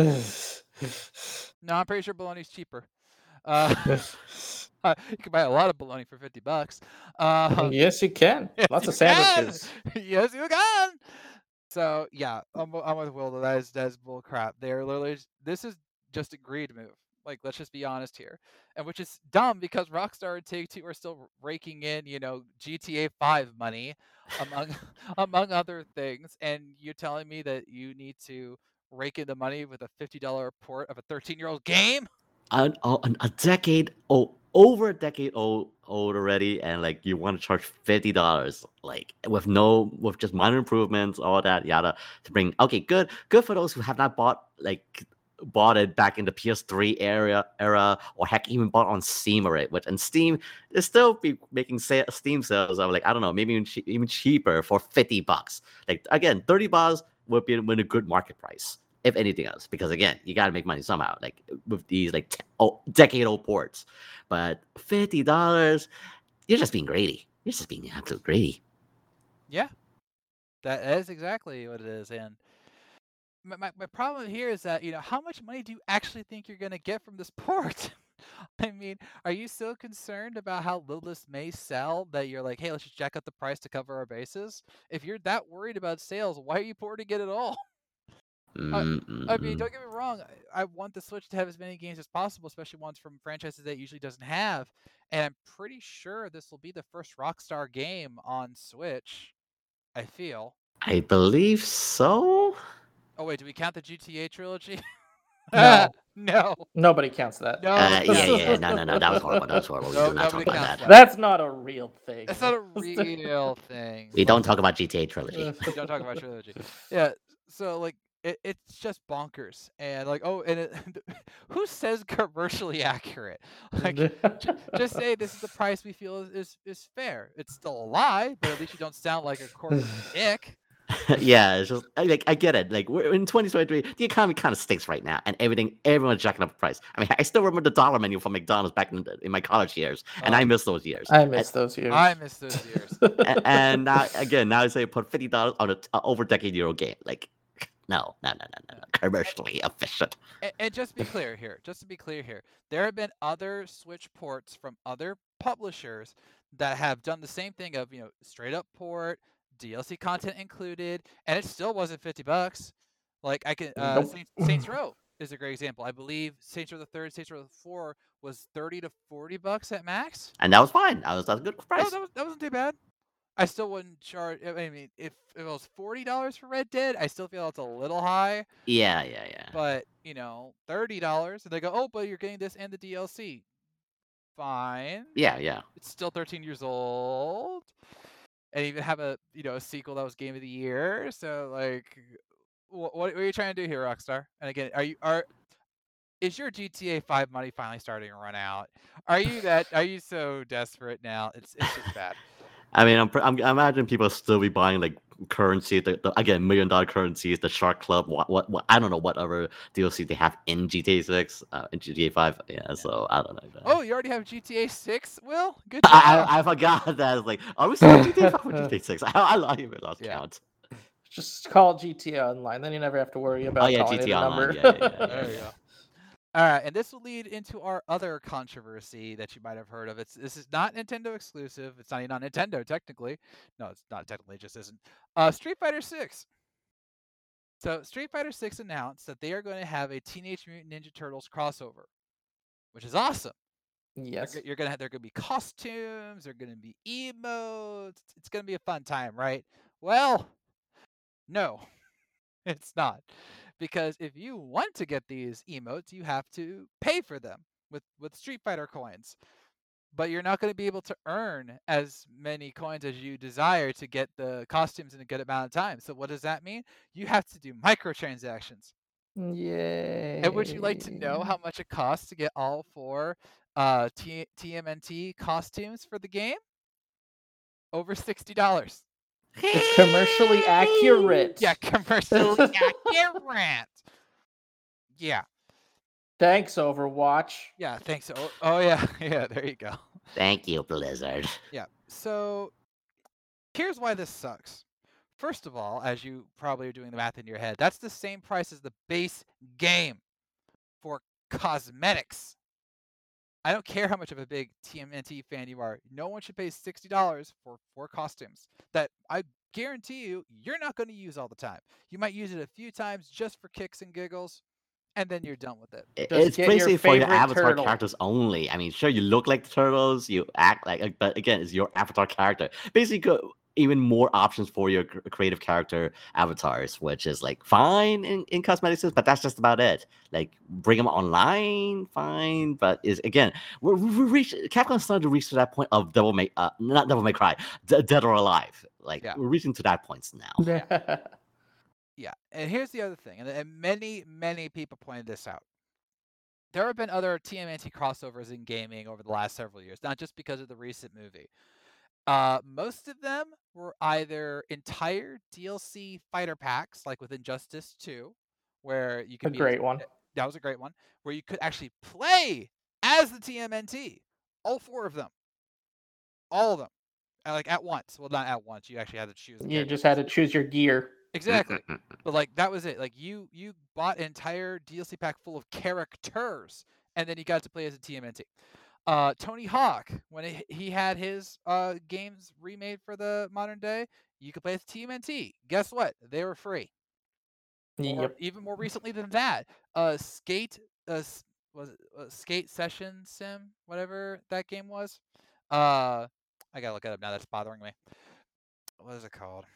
No, I'm pretty sure bologna's cheaper. Uh, you can buy a lot of bologna for fifty bucks. Uh, yes, you can. yes, Lots you of sandwiches. Can. Yes, you can. So yeah, I'm, I'm with Will. That is that is bull crap. They're literally this is just a greed move. Like, let's just be honest here, and which is dumb because Rockstar and Take Two are still raking in, you know, G T A five money, among among other things, and you're telling me that you need to rake in the money with a fifty dollar port of a thirteen year old game? An, an, a decade old, over a decade old, old already, and like you want to charge fifty dollars, like with no, with just minor improvements, all that yada to bring. Okay, good, good for those who have not bought like bought it back in the P S three era era, or heck, even bought on Steam already. Which and Steam is still be making sa- Steam sales of like I don't know, maybe even, che- even cheaper for fifty bucks. Like again, thirty bucks would be when a good market price, if anything else, because again, you got to make money somehow, like with these like t- oh, decade old ports. But fifty dollars, you're just being greedy. You're just being absolute greedy. Yeah, that is exactly what it is. And my, my, my problem here is that, you know, how much money do you actually think you're going to get from this port? I mean, are you so concerned about how little this may sell that you're like, hey, let's just jack up the price to cover our bases? If you're that worried about sales, why are you porting it at all? I, I mean, Mm-mm. don't get me wrong. I, I want the Switch to have as many games as possible, especially ones from franchises that it usually doesn't have. And I'm pretty sure this will be the first Rockstar game on Switch, I feel. I believe so. Oh, wait, do we count the G T A trilogy? No, no. nobody counts that. No, Uh, yeah, yeah, no, no, no, that was horrible. That was horrible. We No, do not nobody talk about counts that. that. That's not a real thing. It's not a real thing. We don't talk about G T A trilogy. We don't talk about trilogy. Yeah, so like it, it's just bonkers, and like oh, and it, who says commercially accurate? Like j- just say this is the price we feel is, is is fair. It's still a lie, but at least you don't sound like a corporate dick. Yeah, it's just I- like I get it. Like we're in twenty twenty-three, the economy kind of stinks right now, and everything, everyone's jacking up the price. I mean, I still remember the dollar menu from McDonald's back in, the, in my college years, and Oh. I miss those years. I miss those years. I miss those years. and, and now again, now I say put fifty dollars on a, a over decade euro game. Like, no, no, no, no, no, commercially efficient. And, and just to be clear here, just to be clear here, there have been other Switch ports from other publishers that have done the same thing of, you know, straight up port, D L C content included, and it still wasn't fifty bucks. Like I can, uh, Nope. Saints, Saints Row is a great example. I believe Saints Row the Third, Saints Row the Four was thirty to forty bucks at max. And that was fine. That was that's a good No, price. that was that wasn't too bad. I still wouldn't charge. I mean, if, if it was forty dollars for Red Dead, I still feel it's a little high. Yeah, yeah, yeah. But you know, thirty dollars, and they go, oh, but you're getting this and the D L C. Fine. Yeah, yeah. It's still thirteen years old, and even have a you know a sequel that was Game of the Year. So like, what what are you trying to do here, Rockstar? And again, are you are is your G T A five money finally starting to run out? Are you that? Are you so desperate now? It's it's just bad. I mean, I'm, pr- I'm I imagine people still be buying like currency, the, the again million dollar currencies, the Shark Club, what, what what I don't know what other D L C they have in G T A six, uh, in G T A five. Yeah, so I don't know. Oh, you already have G T A six, Will? Good job. I, I I forgot that. It's like, are we still G T A five or G T A six? I I, I even lost Yeah. count. Just call it G T A Online, then you never have to worry about Oh yeah, calling G T A it a Online. number. Yeah, yeah, yeah, There yeah, you yeah. go. All right, and this will lead into our other controversy that you might have heard of. It's this is not Nintendo exclusive. It's not even on Nintendo technically. No, it's not technically. It just isn't. Uh, Street Fighter six. So Street Fighter six announced that they are going to have a Teenage Mutant Ninja Turtles crossover, which is awesome. Yes. You're, you're gonna have, there are gonna be costumes. There are gonna be emotes. It's gonna be a fun time, right? Well, no, it's not. Because if you want to get these emotes, you have to pay for them with, with Street Fighter coins. But you're not going to be able to earn as many coins as you desire to get the costumes in a good amount of time. So what does that mean? You have to do microtransactions. Yay. And would you like to know how much it costs to get all four uh, T- TMNT costumes for the game? Over sixty dollars. It's commercially accurate. Yeah, commercially accurate. Yeah. Thanks, Overwatch. Yeah, thanks. Oh, oh yeah, yeah. There you go. Thank you, Blizzard. Yeah. So here's why this sucks. First of all, as you probably are doing the math in your head, that's the same price as the base game for cosmetics. I don't care how much of a big T M N T fan you are. No one should pay sixty dollars for four costumes that I guarantee you, you're not going to use all the time. You might use it a few times just for kicks and giggles, and then you're done with it. I- Just It's get your basically for your favorite avatar turtle. characters only. I mean, sure, you look like the turtles, you act like, like- but again, it's your avatar character. Basically, go- even more options for your cr- creative character avatars, which is like fine in, in cosmetic sense, but that's just about it. Like bring them online, fine, but is again, we're, we reached Capcom started to reach to that point of Devil May, uh, not Devil May Cry, D- Dead or Alive. Like Yeah. we're reaching to that point now. Yeah, and here's the other thing, and, and many, many people pointed this out. There have been other T M N T crossovers in gaming over the last several years, not just because of the recent movie. Uh, most of them were either entire D L C fighter packs, like with Injustice two, where you A could be great one. that was a great one, where you could actually play as the T M N T, all four of them, all of them, uh, like at once. Well, not at once. You actually had to choose. the You character. just had to choose your gear. Exactly. But like that was it. Like you you bought an entire D L C pack full of characters, and then you got to play as a T M N T. Uh, Tony Hawk, when it, he had his uh, games remade for the modern day, you could play as T M N T. Guess what? They were free. Or Yep. even more recently than that, uh, Skate uh, s- was it, uh, Skate Session Sim, whatever that game was. Uh, I gotta look it up now. That's bothering me. What is it called?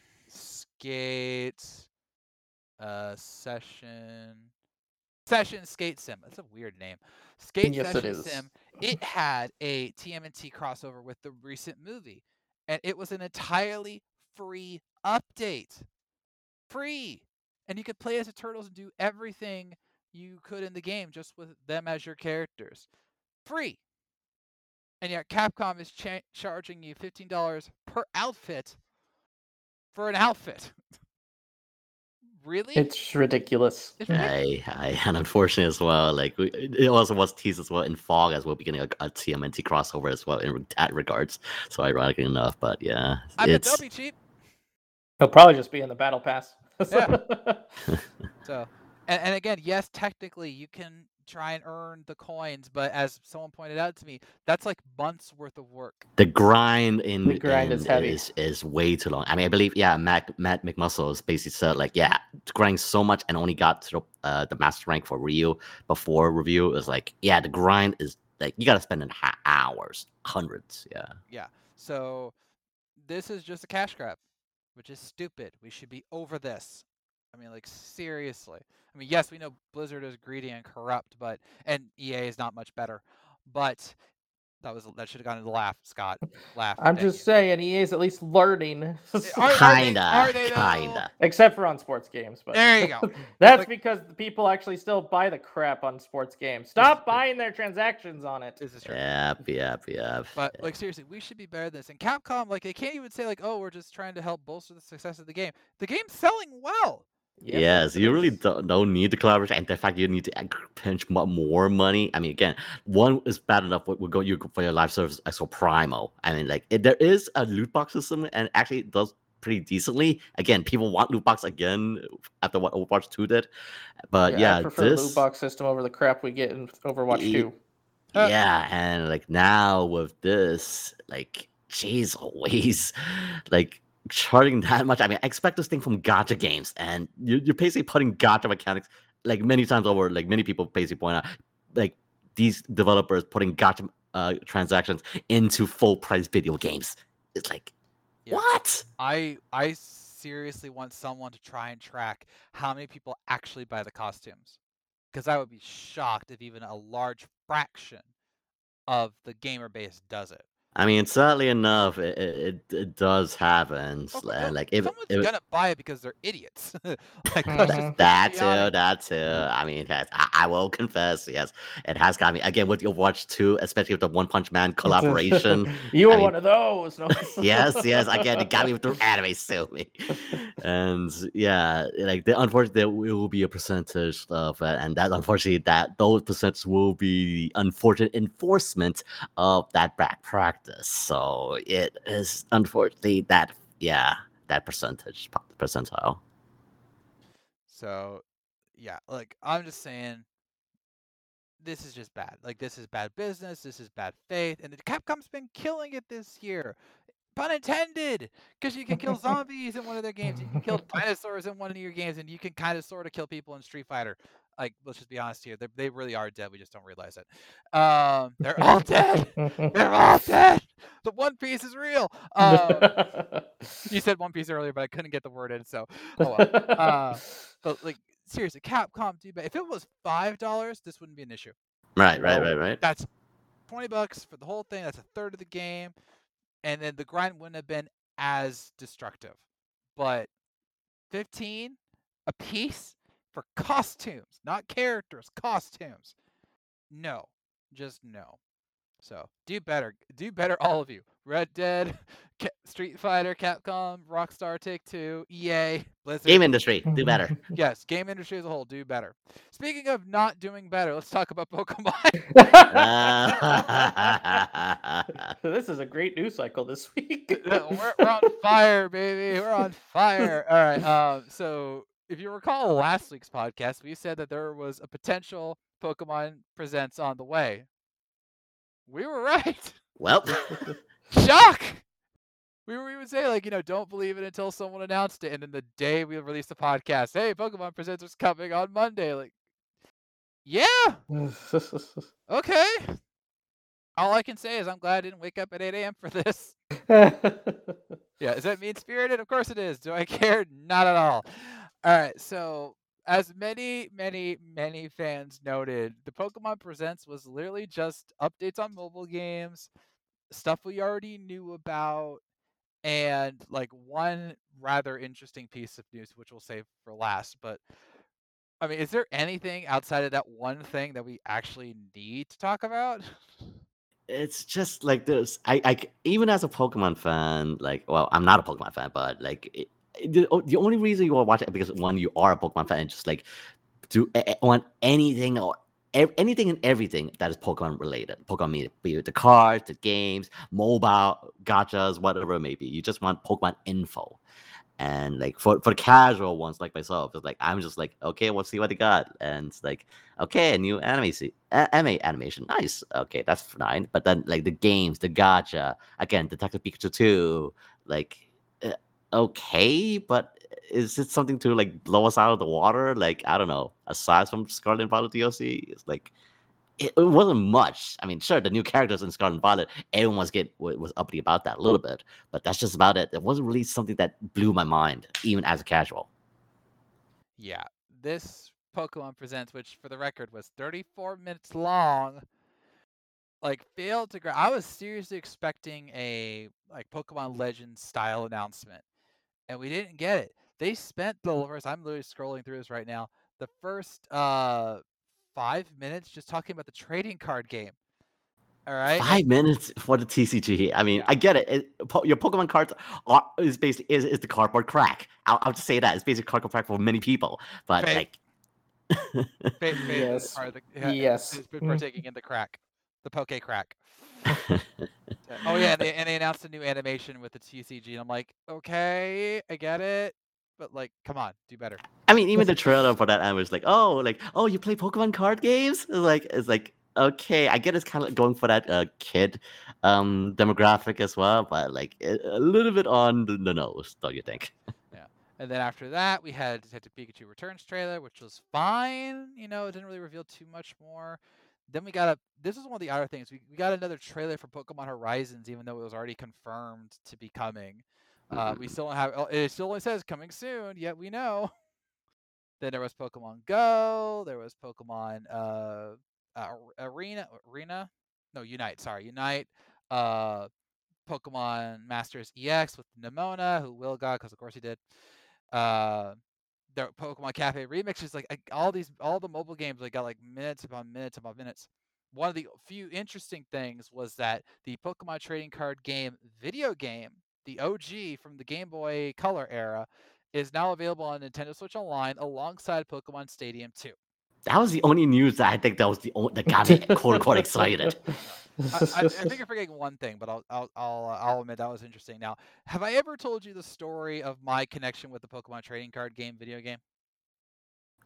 Skate uh, Session Session Skate Sim. That's a weird name. Skate Yes, it Session is. Sim. It had a T M N T crossover with the recent movie, and it was an entirely free update. Free, and you could play as the turtles and do everything you could in the game just with them as your characters. Free. And yet Capcom is cha- charging you fifteen dollars per outfit for an outfit. Really? It's ridiculous. It's ridiculous. I, I, and unfortunately as well, like we, it also was teased as well in Fog as well, beginning a, a T M N T crossover as well in that regards. So ironically enough, but yeah, I bet it's they'll be cheap. It'll probably just be in the battle pass. Yeah. So, and, and again, yes, technically you can try and earn the coins, but as someone pointed out to me, that's like months worth of work. the grind in, The grind in is heavy. is is way too long. I mean, I believe yeah, Matt Matt McMuscles basically said like yeah, grinding so much and only got to the, uh, the master rank for Ryu before review is like yeah, the grind is like you got to spend in ha- hours, hundreds, yeah. Yeah. So this is just a cash grab, which is stupid. We should be over this. I mean, like seriously. I mean, yes, we know Blizzard is greedy and corrupt, but and E A is not much better. But that was that should have gone to the laugh, Scott. Laugh. I'm dang just you. saying, E A is at least learning. Are, are they, Kinda, are they though? kinda. Except for on sports games, but There you go. that's Like- because the people actually still buy the crap on sports games. Stop buying their transactions on it. This is true. Yep, yep, yep. But like seriously, we should be better than this. And Capcom, like they can't even say like, oh, we're just trying to help bolster the success of the game. The game's selling well. Yes, it you really is. don't, don't need the collaboration, and the fact you need to ac- pinch mo- more money. I mean, again, one is bad enough. We go you for your live service as for Primo. I mean, like it, there is a loot box system, and actually it does pretty decently. Again, people want loot box again after what Overwatch two did, but yeah, I prefer this the loot box system over the crap we get in Overwatch Ye- two. Uh, yeah, and like now with this, like, jeez, always, like charging that much. I mean, I expect this thing from Gacha games, and you're, you're basically putting Gacha mechanics like many times over. Like many people basically point out, like these developers putting Gacha uh, transactions into full price video games. It's like, Yeah. what? I I seriously want someone to try and track how many people actually buy the costumes, because I would be shocked if even a large fraction of the gamer base does it. I mean, sadly enough, it it, it does happen. Of cour- and, no, like if, someone's if gonna buy it because they're idiots. Like Mhm. let's Th- just that be too, honest. that too. I mean, it has, I, I will confess, yes, it has got me again with Overwatch two, especially with the One Punch Man collaboration. You were I mean- one of those. No. yes, yes, again, it got me through anime me. And yeah, like the unfortunately there will be a percentage of it, and that unfortunately that those percentages will be the unfortunate enforcement of that bad practice. So it is unfortunately that yeah that percentage percentile. So, yeah, like I'm just saying, this is just bad. Like this is bad business. This is bad faith, and Capcom's been killing it this year. pun intended, because you can kill zombies in one of their games, you can kill dinosaurs in one of your games, and you can kind of sort of kill people in Street Fighter. Like, let's just be honest here, they they really are dead. We just don't realize it. Um, they're all dead. They're all dead. The One Piece is real. Um, you said One Piece earlier, but I couldn't get the word in, so oh well. Uh, but like seriously, Capcom, do better. If it was five dollars, this wouldn't be an issue. Right, right, right, right. That's twenty bucks for the whole thing. That's a third of the game, and then the grind wouldn't have been as destructive. But fifteen a piece for costumes, not characters, costumes. No, just no. So do better, do better, all of you. Red Dead, Ca- Street Fighter, Capcom, Rockstar, Take Two, E A, Blizzard. Game industry, do better. Yes, game industry as a whole, do better. Speaking of not doing better, let's talk about Pokemon. Uh, This is a great news cycle this week. we're, we're on fire, baby. We're on fire. All right. Um, so if you recall last week's podcast, we said that there was a potential Pokemon Presents on the way. We were right. well, Shock! We were even say like, you know, don't believe it until someone announced it, and then the day we released the podcast, hey, Pokemon Presents is coming on Monday. Like, yeah, okay. All I can say is I'm glad I didn't wake up at eight a.m. for this. Yeah, is that mean spirited? Of course it is. Do I care? Not at all. All right, so as many, many, many fans noted, the Pokemon Presents was literally just updates on mobile games, stuff we already knew about, and like one rather interesting piece of news, which we'll save for last. But I mean, is there anything outside of that one thing that we actually need to talk about? it's just like this. I, I, even as a Pokemon fan, like, well, I'm not a Pokemon fan, but like, it, the, the only reason you will watch it because one, you are a Pokemon fan, and just like, do uh, want anything or ev- anything and everything that is Pokemon related. Pokemon media, be it the cards, the games, mobile, gachas, whatever it may be. You just want Pokemon info. And like for, for the casual ones like myself, it's like I'm just like, okay, we'll see what they got. And it's like, okay, a new anime se- a- anime animation. Nice. Okay, that's fine. But then like the games, the gacha, again, Detective Pikachu two, like uh, okay, but is it something to like blow us out of the water? Like, I don't know, aside from Scarlet and Violet D L C, it's like it, it wasn't much. I mean, sure, the new characters in Scarlet and Violet, everyone was get wa- was uppity about that a little bit, but that's just about it. It wasn't really something that blew my mind, even as a casual. Yeah, this Pokemon Presents, which for the record was thirty-four minutes long, like failed to grab. I was seriously expecting a like Pokemon Legends style announcement, and we didn't get it. They spent the first. I'm literally scrolling through this right now. The first uh five minutes just talking about the trading card game. All right, Five minutes for the T C G. I mean, Yeah. I get it. it po- your Pokemon cards are is basically is, is the cardboard crack. I'll, I'll just say that it's basically cardboard crack for many people. But Fa- like, Fa- Fa- Yes. are the, ha- Yes. has been partaking in the crack, the Poke crack. Oh yeah, and they, and they announced a new animation with the T C G, and I'm like, okay, I get it, but like, come on, do better. I mean, even the trailer for that anime was like, oh, like, oh, you play Pokemon card games? It's like, it's like, okay, I get it's kind of going for that uh, kid um demographic as well, but like a, a little bit on the, the nose, don't you think? And then after that, we had Detective Pikachu Returns trailer, which was fine. You know, it didn't really reveal too much more. Then we got a. This is one of the other things. We, we got another trailer for Pokemon Horizons, even though it was already confirmed to be coming. Uh, we still don't have. oh, It still only says coming soon. Yet we know. Then there was Pokemon Go. There was Pokemon uh, uh Arena. Arena. No, Unite. Sorry, Unite. Uh, Pokemon Masters E X with Nimona, who Will got because of course he did. Uh, the Pokemon Cafe remix is like like, all these all the mobile games like got like minutes upon minutes upon minutes. One of the few interesting things was that the Pokemon trading card game video game, the O G from the Game Boy Color era, is now available on Nintendo Switch Online alongside Pokemon Stadium two. That was the only news that I think that was the only that got me quote unquote excited. I, I, I think you're forgetting one thing, but I'll I'll I'll, uh, I'll admit that was interesting. Now, have I ever told you the story of my connection with the Pokemon trading card game video game? No.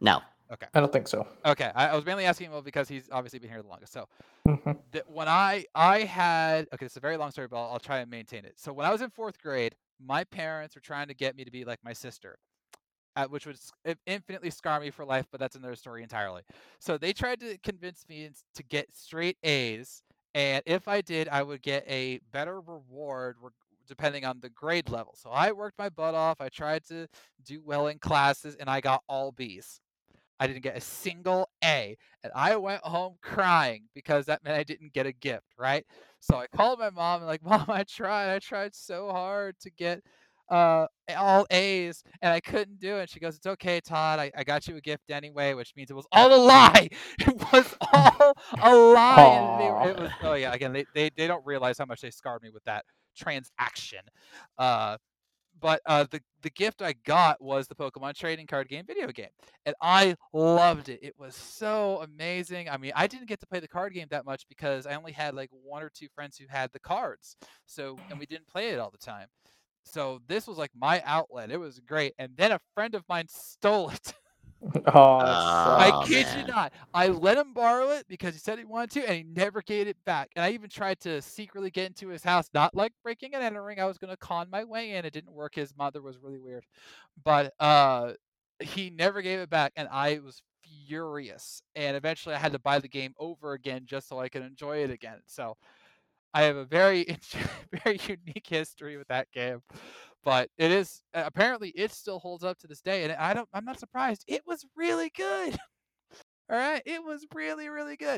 Okay. I don't think so. Okay. I, I was mainly asking him because he's obviously been here the longest. So Mhm. that when I I had okay, it's a very long story, but I'll, I'll try and maintain it. So when I was in fourth grade, my parents were trying to get me to be like my sister, uh, which would s- in- infinitely scar me for life. But that's another story entirely. So they tried to convince me ins- to get straight A's, and if I did, I would get a better reward. re- Depending on the grade level. So I worked my butt off. I tried to do well in classes, and I got all B's. I didn't get a single A. And I went home crying because that meant I didn't get a gift, right? So I called my mom and like, Mom, I tried. I tried so hard to get uh all A's and I couldn't do it. And she goes, It's okay, Todd. I, I got you a gift anyway, which means it was all a lie. It was all a lie. And they were, Aw. it was oh yeah, again, they, they they don't realize how much they scarred me with that transaction. Uh but uh, the the gift I got was the Pokemon trading card game video game, and I loved it. It was so amazing. I mean, I didn't get to play the card game that much because I only had like one or two friends who had the cards. So, and we didn't play it all the time. So this was like my outlet. It was great. And then a friend of mine stole it. Oh, that I Oh sucks. kid you man. not. I let him borrow it because he said he wanted to, and he never gave it back. And I even tried to secretly get into his house, not like breaking and entering. I was going to con my way in. It didn't work. His mother was really weird, but uh, he never gave it back, and I was furious. And eventually, I had to buy the game over again just so I could enjoy it again. So I have a very very unique history with that game, but it is apparently it still holds up to this day, and I don't I'm not surprised. It was really good. All right, it was really really good.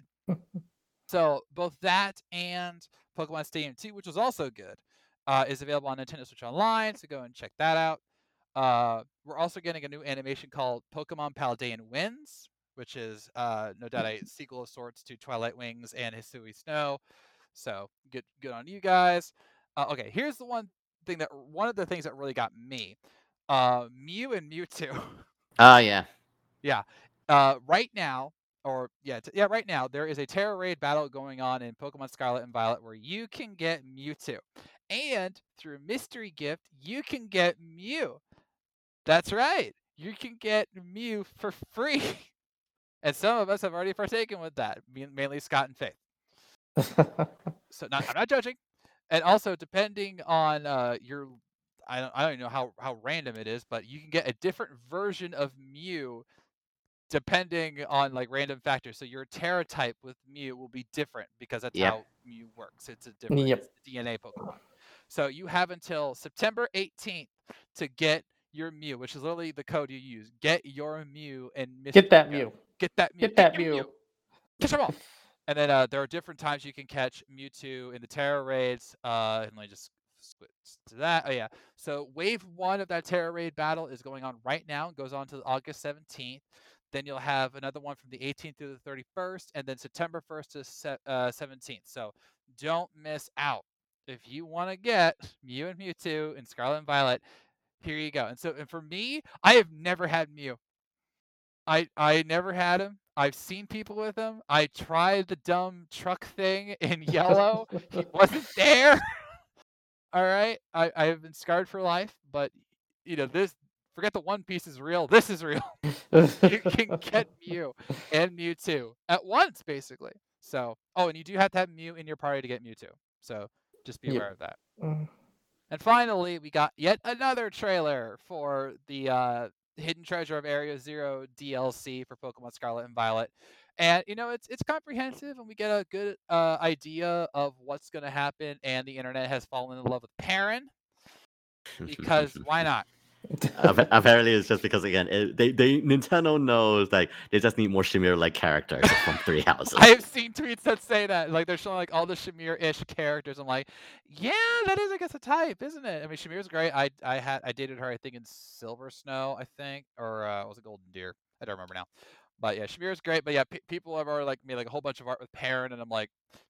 So both that and Pokemon Stadium two, which was also good, uh, is available on Nintendo Switch Online. So go and check that out. Uh, we're also getting a new animation called Pokemon Paldean Winds, which is uh, no doubt a sequel of sorts to Twilight Wings and Hisui Snow. So good, good on you guys. Uh, okay, here's the one thing that one of the things that really got me. Uh, Mew and Mewtwo. Oh yeah. Yeah. Uh, right now, or yeah, t- yeah, right now there is a Terra Raid battle going on in Pokemon Scarlet and Violet where you can get Mewtwo, and through Mystery Gift you can get Mew. That's right, you can get Mew for free, and some of us have already partaken with that, me- mainly Scott and Faith. So not, I'm not judging, and also depending on uh, your, I don't, I don't even know how how random it is, but you can get a different version of Mew depending on like random factors. So your Terra type with Mew will be different because that's Yep. how Mew works. It's a different Yep. it's a D N A Pokemon. So you have until September eighteenth to get your Mew, which is literally the code you use. Get your Mew and Mystery Get that Go. Mew. Get that Mew. Get Get that your Mew. Mew. Catch them all. And then uh, there are different times you can catch Mewtwo in the Terra raids. Uh, and let me just switch to that. Oh yeah. So wave one of that Terra raid battle is going on right now. It goes on to August seventeenth. Then you'll have another one from the eighteenth through the thirty-first, and then September first to se- uh, seventeenth. So don't miss out. If you want to get Mew and Mewtwo in Scarlet and Violet, here you go. And so, and for me, I have never had Mew. I I never had him. I've seen people with him. I tried the dumb truck thing in yellow. He wasn't there. All right. I, I have been scarred for life, but you know, this forget the One Piece is real. This is real. You can get Mew and Mewtwo at once, basically. So oh, and you do have to have Mew in your party to get Mewtwo. So just be Yep. aware of that. Mm. And finally, we got yet another trailer for the uh, Hidden Treasure of Area Zero D L C for Pokemon Scarlet and Violet. And you know, it's it's comprehensive, and we get a good uh, idea of what's going to happen. And the internet has fallen in love with Perrin because why not? Appa- Apparently, it's just because again, it, they they Nintendo knows like they just need more Shamir-like characters from Three Houses. I have seen tweets that say that, like they're showing like all the Shamir-ish characters. I'm like, yeah, that is, I guess, a type, isn't it? I mean, Shamir's great. I I had I dated her, I think, in Silver Snow, I think, or uh, was it Golden Deer? I don't remember now. But yeah, Shamir's great. But yeah, pe people have already like made like a whole bunch of art with Perrin, and I'm like,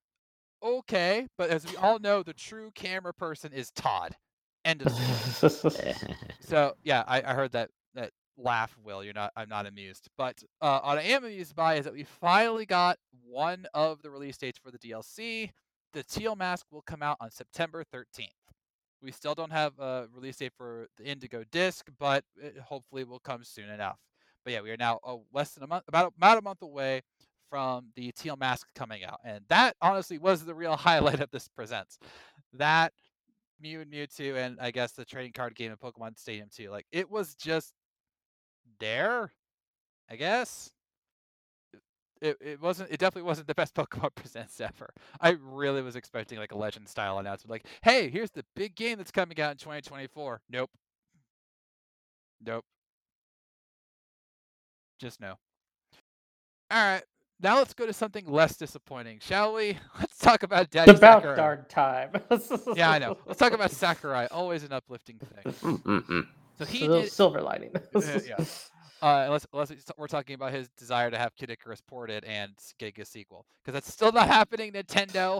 okay. But as we all know, the true camera person is Todd. End of story. So yeah, I, I heard that that laugh, Will. You're not. I'm not amused, but uh, what I am amused by is that we finally got one of the release dates for the D L C. The Teal Mask will come out on September thirteenth. We still don't have a release date for the Indigo Disc, but it hopefully will come soon enough. But yeah, we are now oh, less than a month, about about a month away from the Teal Mask coming out, and that honestly was the real highlight of this Presents. That Mew and Mewtwo, and I guess the trading card game in Pokemon Stadium too. Like it was just there, I guess. It, it wasn't it definitely wasn't the best Pokemon Presents ever. I really was expecting like a Legend style announcement, like, hey, here's the big game that's coming out in twenty twenty-four. Nope. Nope. Just no. Alright. Now let's go to something less disappointing, shall we? Let's talk about Daddy It's about Sakurai. darn time. Yeah, I know. Let's talk about Sakurai. Always an uplifting thing. Mm-mm-mm. So he Sil- did. silver lining. Uh, yeah. Uh, unless, unless it's- we're talking about his desire to have Kid Icarus ported and get a sequel, because that's still not happening, Nintendo.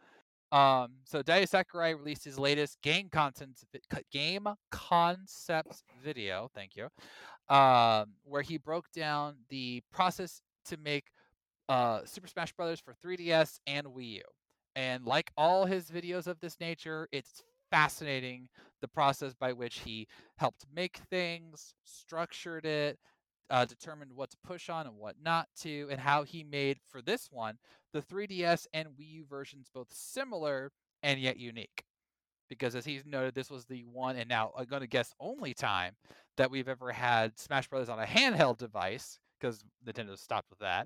Um, so Daddy Sakurai released his latest game content, game concepts video. Thank you. Um, where he broke down the process to make uh, Super Smash Bros. For three D S and Wii U. And like all his videos of this nature, it's fascinating the process by which he helped make things, structured it, uh, determined what to push on and what not to, and how he made, for this one, the three D S and Wii U versions both similar and yet unique. Because as he's noted, this was the one, and now I'm going to guess only time that we've ever had Smash Bros. On a handheld device, because Nintendo stopped with that.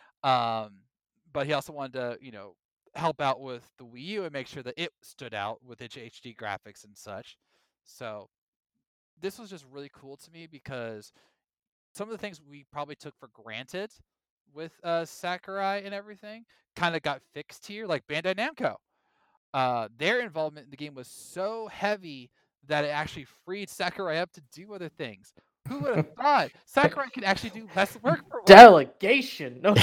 Um, but he also wanted to, you know, help out with the Wii U and make sure that it stood out with its H D graphics and such. So this was just really cool to me because some of the things we probably took for granted with uh, Sakurai and everything kind of got fixed here, like Bandai Namco. Uh, their involvement in the game was so heavy that it actually freed Sakurai up to do other things. Who would have thought Sakurai could actually do less work for once? Delegation. No.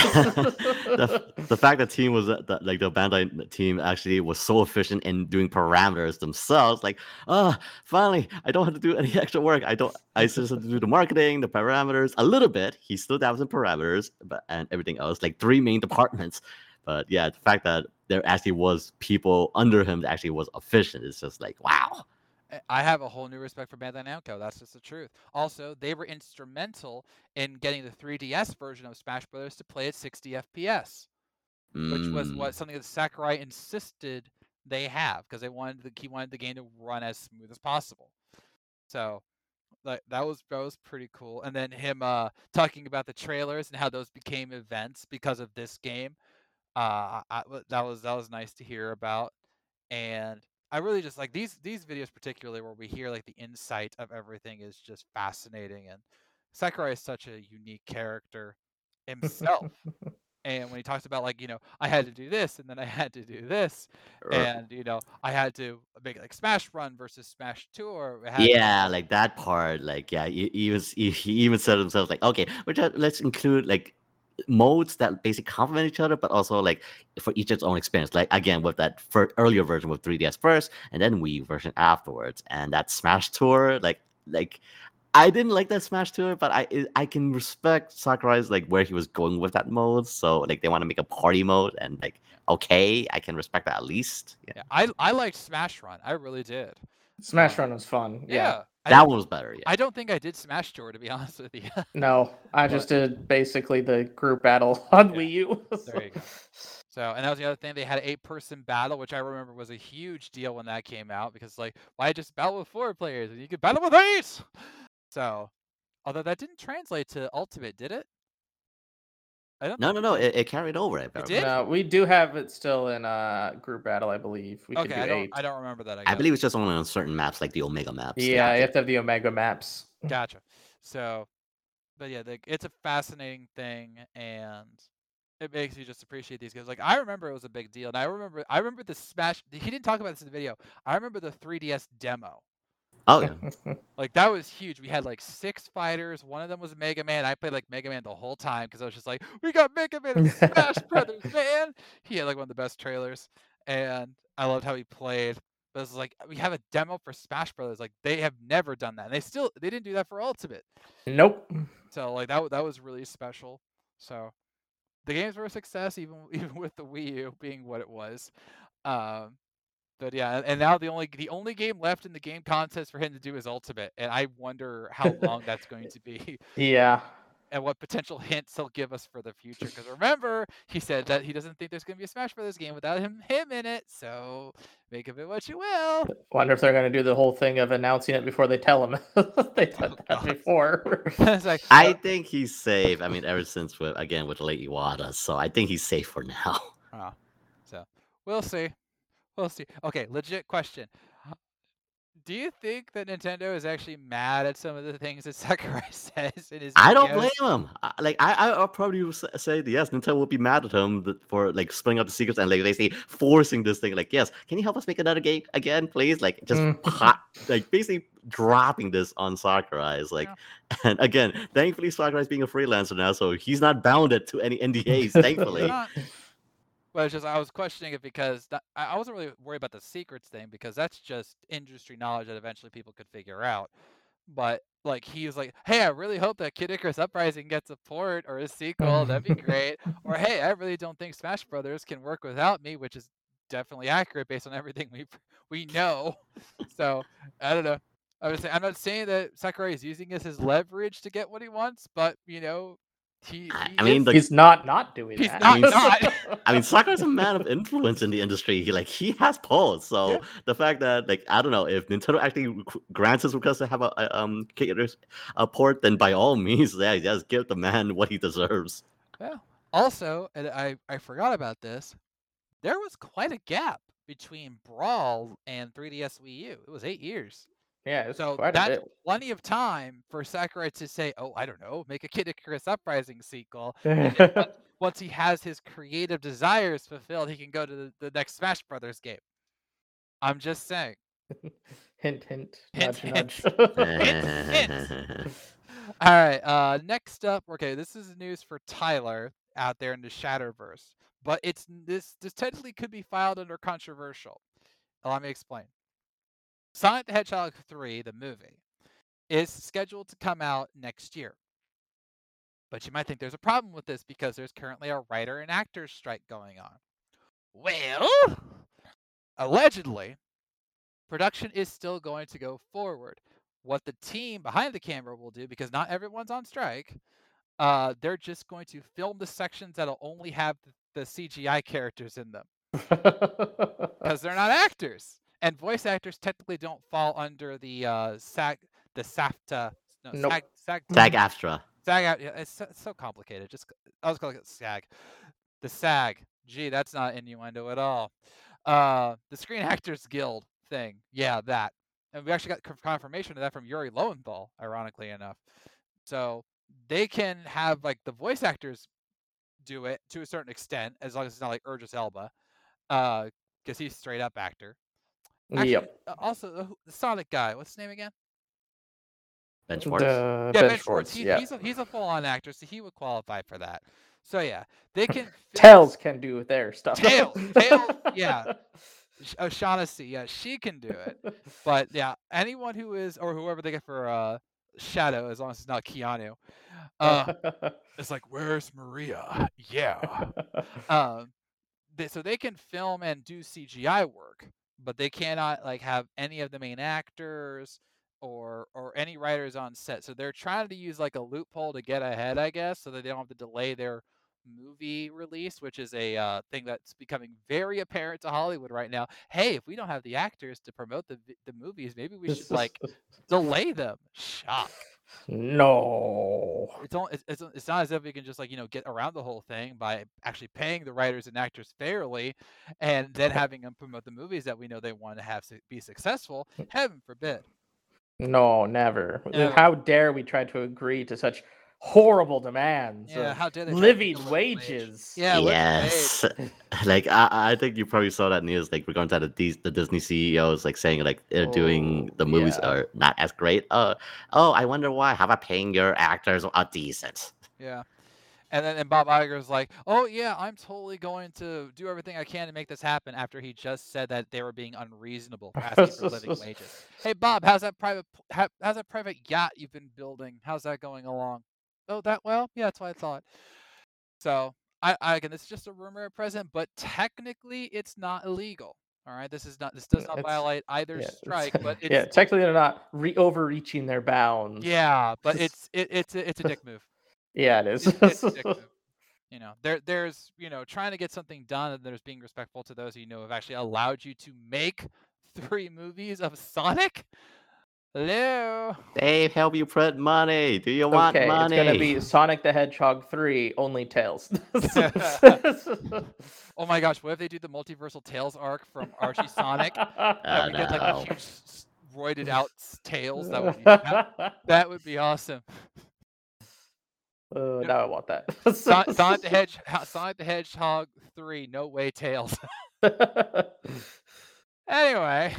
the, the fact that team was that like the Bandai team actually was so efficient in doing parameters themselves, like, oh, finally, I don't have to do any extra work. I don't. I just have to do the marketing, the parameters, a little bit. He still dabbles in parameters, but and everything else, like three main departments. But yeah, the fact that there actually was people under him that actually was efficient is just like, wow. I have a whole new respect for Bandai Namco. That's just the truth. Also, they were instrumental in getting the three D S version of Smash Bros. To play at sixty F P S, mm. which was what something that Sakurai insisted they have because they wanted the he wanted the game to run as smooth as possible. So, like that was that was pretty cool. And then him uh, talking about the trailers and how those became events because of this game. Uh, I, that was that was nice to hear about, and I really just like these these videos particularly where we hear like the insight of everything is just fascinating, and Sakurai is such a unique character himself. And when he talks about like, you know, I had to do this and then I had to do this, and you know, I had to make like Smash Run versus Smash Tour. Yeah, to... like that part. Like, yeah, he, he was he, he even said himself like, okay, which let's include like modes that basically complement each other, but also like for each its own experience. Like again, with that first, earlier version with three D S first, and then Wii version afterwards, and that Smash Tour, like like I didn't like that Smash Tour, but I I can respect Sakurai's like where he was going with that mode. So like they want to make a party mode, and like okay, I can respect that at least. Yeah, yeah I I liked Smash Run, I really did. Smash Run was fun. Yeah. yeah. That one was better, yeah. I don't think I did Smash Tour, to be honest with you. No, I but, just did basically the group battle on yeah, Wii U. There you go. So, and that was the other thing. They had an eight-person battle, which I remember was a huge deal when that came out because, like, why just battle with four players and you could battle with eight? So, although that didn't translate to Ultimate, did it? I don't no, no, no. It, it carried over. It did? No, we do have it still in uh group battle, I believe. We okay, could do I don't, eight. I don't remember that. I, I believe it's just only on certain maps, like the Omega maps. Yeah, you have to have the Omega maps. Gotcha. So, but yeah, the, it's a fascinating thing, and it makes you just appreciate these games. Like I remember it was a big deal, and I remember, I remember the Smash. He didn't talk about this in the video. I remember the three D S demo. Oh yeah. Like that was huge. We had like six fighters. One of them was Mega Man. I played like Mega Man the whole time because I was just like, we got Mega Man and Smash Brothers, man. He had like one of the best trailers, and I loved how he played. But it was like we have a demo for Smash Brothers. Like they have never done that. And they still they didn't do that for Ultimate. Nope. So like that that was really special. So the games were a success, even even with the Wii U being what it was. Um, But yeah, and now the only the only game left in the game contest for him to do is Ultimate, and I wonder how long that's going to be. Yeah. and what potential hints he'll give us for the future. Because remember, he said that he doesn't think there's going to be a Smash Brothers game without him him in it. So make of it what you will. Wonder if they're going to do the whole thing of announcing it before they tell him. They did Oh, that God. before. It's like, I think he's safe. I mean, ever since with again with late Iwata, so I think he's safe for now. oh, so we'll see. We'll see. Okay, legit question. Do you think that Nintendo is actually mad at some of the things that Sakurai says in his I don't videos? blame him. I- Like I, I- I'll probably s- say that, yes, Nintendo will be mad at him that- for like spilling out the secrets and like they say forcing this thing. Like, yes, can you help us make another game again, please? Like, just Mm. pot, like basically dropping this on Sakurai. Is like, and again, thankfully Sakurai is being a freelancer now, so he's not bounded to any N D As. He's Thankfully, not. But it's just I was questioning it because that, I I wasn't really worried about the secrets thing because that's just industry knowledge that eventually people could figure out. But like he was like, hey, I really hope that Kid Icarus Uprising gets a port or a sequel. That'd be great. Or hey, I really don't think Smash Brothers can work without me, which is definitely accurate based on everything we we know. So I don't know. I was saying, I'm not saying that Sakurai is using this as leverage to get what he wants, but you know, he, I- he I mean, is- the- He's not not doing He's that. not I mean, not. I mean, Sakurai's a man of influence in the industry. He like he has polls. So Yeah. the fact that like I don't know if Nintendo actually requ- grants his request to have a, a um Kid Icarus a port, then by all means, yeah, just give the man what he deserves. Yeah. Also, and I, I forgot about this, there was quite a gap between Brawl and three D S Wii U. It was eight years. Yeah, it's So quite a that's bit. plenty of time for Sakurai to say, oh, I don't know, make a Kid Icarus Uprising sequel. And then once, once he has his creative desires fulfilled, he can go to the, the next Smash Brothers game. I'm just saying. Hint, hint, Hint, nudge, hint. nudge. Hint. All right. Uh, next up, okay, this is news for Tyler out there in the Shatterverse, but it's this. This technically could be filed under controversial. Let me explain. Sonic the Hedgehog three, the movie, is scheduled to come out next year. But you might think there's a problem with this because there's currently a writer and actors strike going on. Well, allegedly, production is still going to go forward. What the team behind the camera will do, because not everyone's on strike, uh, they're just going to film the sections that'll only have the C G I characters in them because they're not actors, and voice actors technically don't fall under the uh, SAG, the SAFTA, no, Nope. SAG, SAG, SAG AFTRA. SAG. Yeah, it's so, it's so complicated. Just I was calling it SAG, the SAG. Gee, that's not innuendo at all. Uh, the Screen Actors Guild thing. Yeah, that. And we actually got conf- confirmation of that from Yuri Lowenthal, ironically enough. So they can have like the voice actors do it to a certain extent, as long as it's not like Urgis Elba, uh, because he's straight up actor. Actually, Yep. uh, also the, the Sonic guy. What's his name again? Ben Schwartz. The Yeah, Ben Ben Schwartz. Schwartz. He, Yeah. He's a, he's a full on actor, so he would qualify for that. So yeah, they can. Tails can do their stuff. Tails, Tails, yeah. Sh- O'Shaughnessy, yeah, she can do it. But yeah, anyone who is, or whoever they get for uh, Shadow, as long as it's not Keanu, uh, it's like, where's Maria? Yeah. Um, they, so they can film and do C G I work, but they cannot like have any of the main actors or or any writers on set. So they're trying to use like a loophole to get ahead, I guess, so that they don't have to delay their movie release, which is a uh, thing that's becoming very apparent to Hollywood right now. Hey, if we don't have the actors to promote the vi- the movies, maybe we should like delay them. Shock. No. It's, all, it's it's it's not as if we can just like you know get around the whole thing by actually paying the writers and actors fairly, and then having them promote the movies that we know they want to have su- be successful. Heaven forbid. No, never. Never. How dare we try to agree to such horrible demands? Yeah, of how dare they try to living make a living wage. wages. Yeah, living wage. Yes. Like I, I think you probably saw that news, like regarding to the Dis- the Disney C E Os, like saying like they're doing Oh, the movies yeah. are not as great. Uh, oh, I wonder why. How about paying your actors a decent? Yeah. And then and Bob Iger's like, oh yeah, I'm totally going to do everything I can to make this happen after he just said that they were being unreasonable for asking for living wages. Hey Bob, how's that private how, how's that private yacht you've been building? How's that going along? Oh, that well? Yeah, that's what I thought. So I, I again, this is just a rumor at present, but technically it's not illegal. All right, this is not this does not It's- violate either Yeah, it's- strike, but it's yeah, technically they're not re- overreaching their bounds. yeah, but it's it, it's a, it's a dick move. Yeah, it is. It's, it's addictive. You know, there there's you know trying to get something done, and there's being respectful to those who you know have actually allowed you to make three movies of Sonic. Hello. Dave, help you print money. Do you want Okay, money? it's gonna be Sonic the Hedgehog three, only Tails. Oh my gosh, what if they do the multiversal Tails arc from Archie Sonic? Oh, And we get like a no. huge s- roided out s- Tails. That would be that, that would be awesome. Uh, now I want that. Son- Sonic the Hedge Sonic the Hedgehog three, no way Tails. Anyway,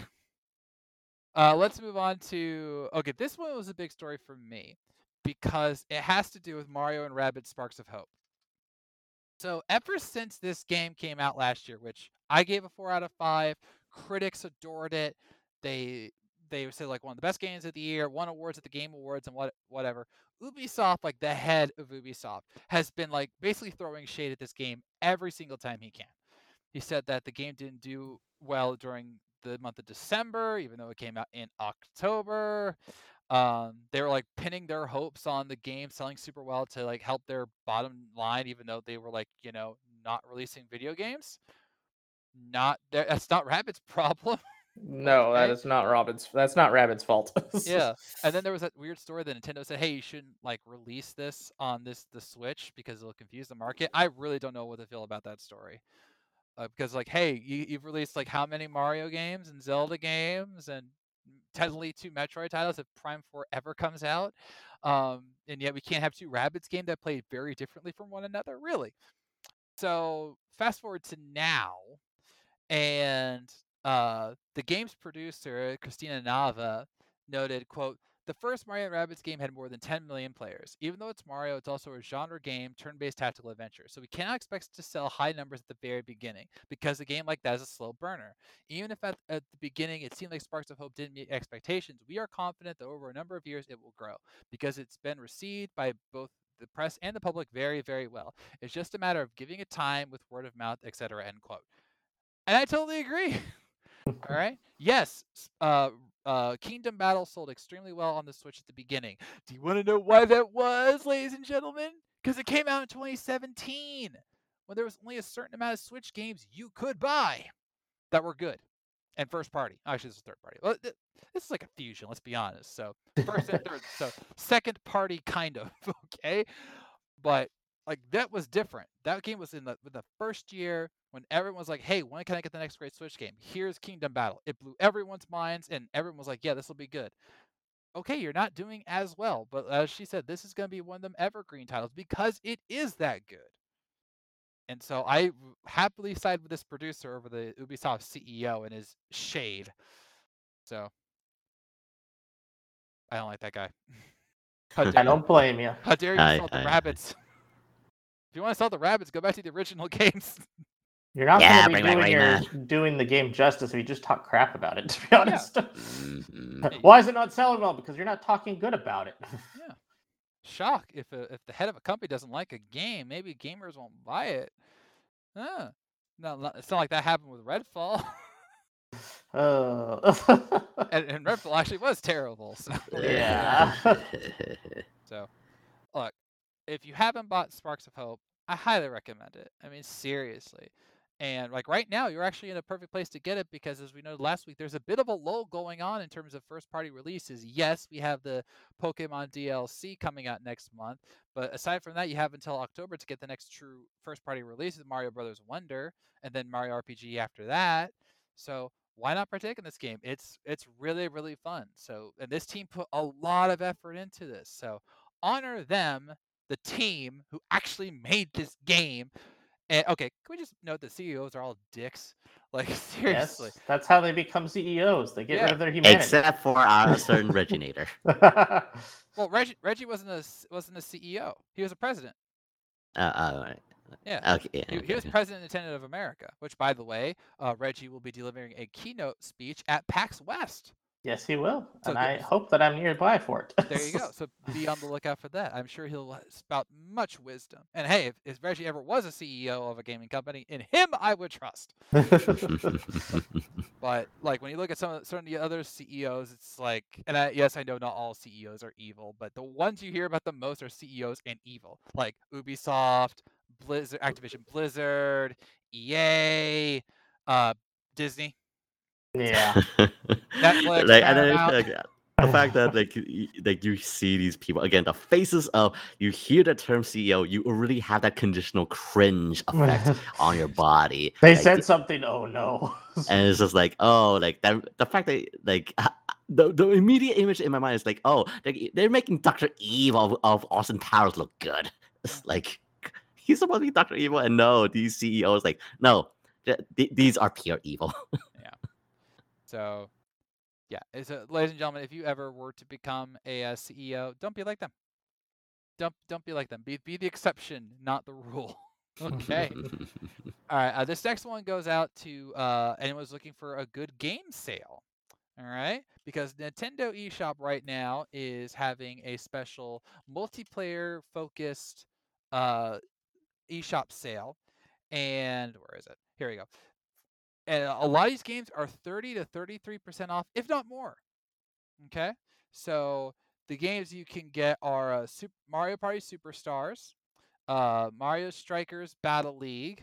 uh, let's move on to okay. This one was a big story for me because it has to do with Mario and Rabbids Sparks of Hope. So ever since this game came out last year, which I gave a four out of five, critics adored it. They they said like one of the best games of the year, won awards at the Game Awards and what whatever. Ubisoft, like the head of Ubisoft, has been like basically throwing shade at this game every single time he can. He said that the game didn't do well during the month of December, even though it came out in October. Um, they were like pinning their hopes on the game selling super well to like help their bottom line, even though they were like, you know, not releasing video games. Not their, that's not Rabbids' problem. No, that Okay. is not Robin's. That's not Rabbit's fault. Yeah, and then there was that weird story that Nintendo said, "Hey, you shouldn't like release this on this the Switch because it'll confuse the market." I really don't know what to feel about that story. Uh, because like, hey, you, you've released like how many Mario games and Zelda games and technically two Metroid titles if Prime four ever comes out, um, and yet we can't have two Rabbids games that play very differently from one another, really. So fast forward to now, and uh, the game's producer Christina Nava noted, "quote The first Mario and Rabbids game had more than ten million players. Even though it's Mario, it's also a genre game, turn-based tactical adventure. So we cannot expect to sell high numbers at the very beginning, because a game like that is a slow burner. Even if at, at the beginning it seemed like Sparks of Hope didn't meet expectations, we are confident that over a number of years it will grow, because it's been received by both the press and the public very, very well. It's just a matter of giving it time with word of mouth, et cetera" End quote. And I totally agree. All right. Yes. Uh, uh, Kingdom Battle sold extremely well on the Switch at the beginning. Do you want to know why that was, ladies and gentlemen? Because it came out in twenty seventeen, when there was only a certain amount of Switch games you could buy that were good and first party. Actually, this is third party. Well, th- this is like a fusion. Let's be honest. So first and third. So second party, kind of. Okay. But like that was different. That game was in the the first year when everyone was like, "Hey, when can I get the next great Switch game? Here's Kingdom Battle." It blew everyone's minds, and everyone was like, "Yeah, this will be good." Okay, you're not doing as well, but as she said, this is going to be one of them evergreen titles because it is that good. And so I happily side with this producer over the Ubisoft C E O and his shade. So I don't like that guy. How dare I don't you? blame you. How dare you I- sell the I- Rabbids? If you want to sell the Rabbids, go back to the original games. You're not Yeah, going to be bring back doing, your, Rayman. doing the game justice if you just talk crap about it, to be honest. Mhm. Why is it not selling well? Because you're not talking good about it. Yeah. Shock. If a, if the head of a company doesn't like a game, maybe gamers won't buy it. Huh. No, it's not like that happened with Redfall. Uh, and, and Redfall actually was terrible. So. Yeah. So, look, if you haven't bought Sparks of Hope, I highly recommend it. I mean, seriously. And like right now, you're actually in a perfect place to get it because, as we noted last week, there's a bit of a lull going on in terms of first-party releases. Yes, we have the Pokemon D L C coming out next month, but aside from that, you have until October to get the next true first-party release, Mario Brothers Wonder, and then Mario R P G after that. So why not partake in this game? It's it's really, really fun. So, and this team put a lot of effort into this. So honor them, the team who actually made this game. And okay, can we just note that C E Os are all dicks? Like seriously. Yes, that's how they become C E Os. They get Yeah. rid of their humanity. Except for our certain Reginator. Well, Reggie Reggie wasn't a wasn't a C E O. He was a president. Uh, all right. Yeah. Okay. Yeah, He, okay, he was okay. president and Lieutenant of America, which, by the way, uh, Reggie will be delivering a keynote speech at PAX West. Yes, he will, So and good. I hope that I'm nearby for it. There you go. So be on the lookout for that. I'm sure he'll spout much wisdom. And hey, if, if Reggie ever was a C E O of a gaming company, in him I would trust. But like when you look at some of some of the other C E Os, it's like, and I, yes, I know not all C E Os are evil, but the ones you hear about the most are C E Os and evil, like Ubisoft, Blizzard, Activision Blizzard, E A, uh, Disney, Yeah. Netflix, like, and then Paramount. like, the fact that like you, like you see these people again, the faces of you hear the term C E O, you already have that conditional cringe effect on your body. They Like, said something. Oh no. and it's just like, oh, like that. The fact that like the, the immediate image in my mind is like, oh, they, they're making Doctor Evil of, of Austin Powers look good. It's like he's supposed to be Doctor Evil, and no, these C E Os like no, th- th- these are pure evil. Yeah. So, yeah, so, ladies and gentlemen, if you ever were to become a uh, C E O, don't be like them. Don't don't be like them. Be be the exception, not the rule. Okay. All right. Uh, this next one goes out to uh, anyone who's looking for a good game sale. All right, because Nintendo eShop right now is having a special multiplayer focused uh, eShop sale, and where is it? Here we go. And a lot of these games are thirty to thirty-three percent off, if not more. Okay, so the games you can get are uh, Super Mario Party Superstars, uh, Mario Strikers Battle League,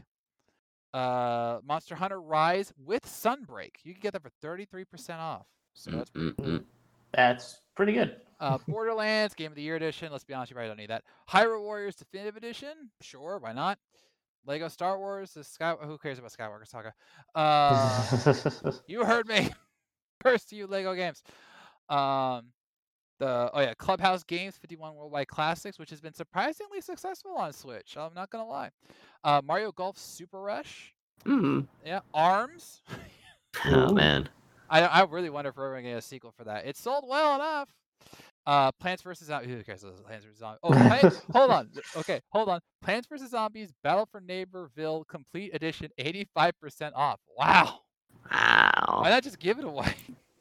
uh, Monster Hunter Rise with Sunbreak. You can get them for thirty-three percent off. So that's pretty Mm-mm-mm. That's pretty good. Uh, Borderlands Game of the Year Edition. Let's be honest, you probably don't need that. Hyrule Warriors Definitive Edition. Sure, why not? Lego Star Wars. The Sky. Who cares about Skywalker Saga? Uh, you heard me. Curse to you, Lego games. Um, the oh yeah, Clubhouse Games fifty-one Worldwide Classics, which has been surprisingly successful on Switch. I'm not gonna lie. Uh, Mario Golf Super Rush. Mm. Yeah, Arms. Oh Ooh. man. I I really wonder if we're ever gonna get a sequel for that. It sold well enough. Uh, Plants vs Zombies. Who cares? Plants vs Zombies. Oh, Plant- hold on. Okay, hold on. Plants vs Zombies Battle for Neighborville Complete Edition, eighty-five percent off. Wow. Wow. Why not just give it away?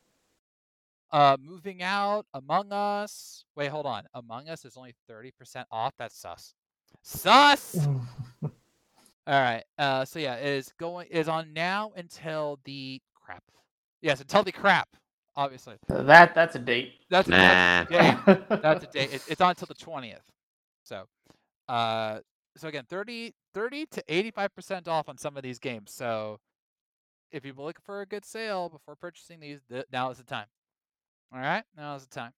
Uh, Moving Out, Among Us. Wait, hold on. Among Us is only thirty percent off. That's sus. Sus. All right. Uh, so yeah, it is going is on now until the crap. Yes, until the crap. Obviously, That that's a date. that's Nah. that's a date. That's a date. It, it's on until the twentieth. So, uh, so again, thirty, thirty to eighty-five percent off on some of these games. So, if you're looking for a good sale before purchasing these, th- now is the time. All right, now is the time.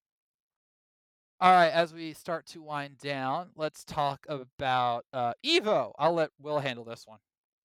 All right, as we start to wind down, let's talk about uh, Evo. I'll let Will handle this one.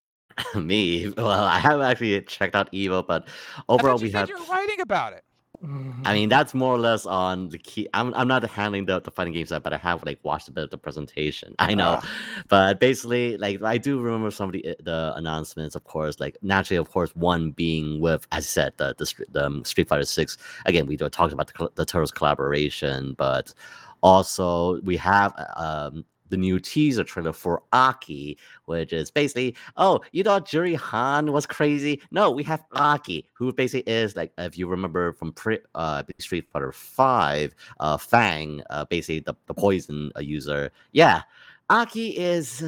Me? Well, I haven't actually checked out Evo, but I overall thought you we said have. you're writing about it. I mean, that's more or less on the key. I'm I'm not handling the, the fighting game side, but I have like watched a bit of the presentation. I know, Ah. but basically, like I do remember some of the the announcements. Of course, like naturally, of course, one being with, as I said, the the, Str- the um, Street Fighter Six. Again, we don't talk about the, col- the Turtles collaboration, but also we have um the new teaser trailer for Aki, which is basically, oh, you thought Juri Han was crazy? No, we have Aki, who basically is like, if you remember from pre, uh, Street Fighter Five, uh, Fang, uh, basically the, the poison uh, user. Yeah, Aki is,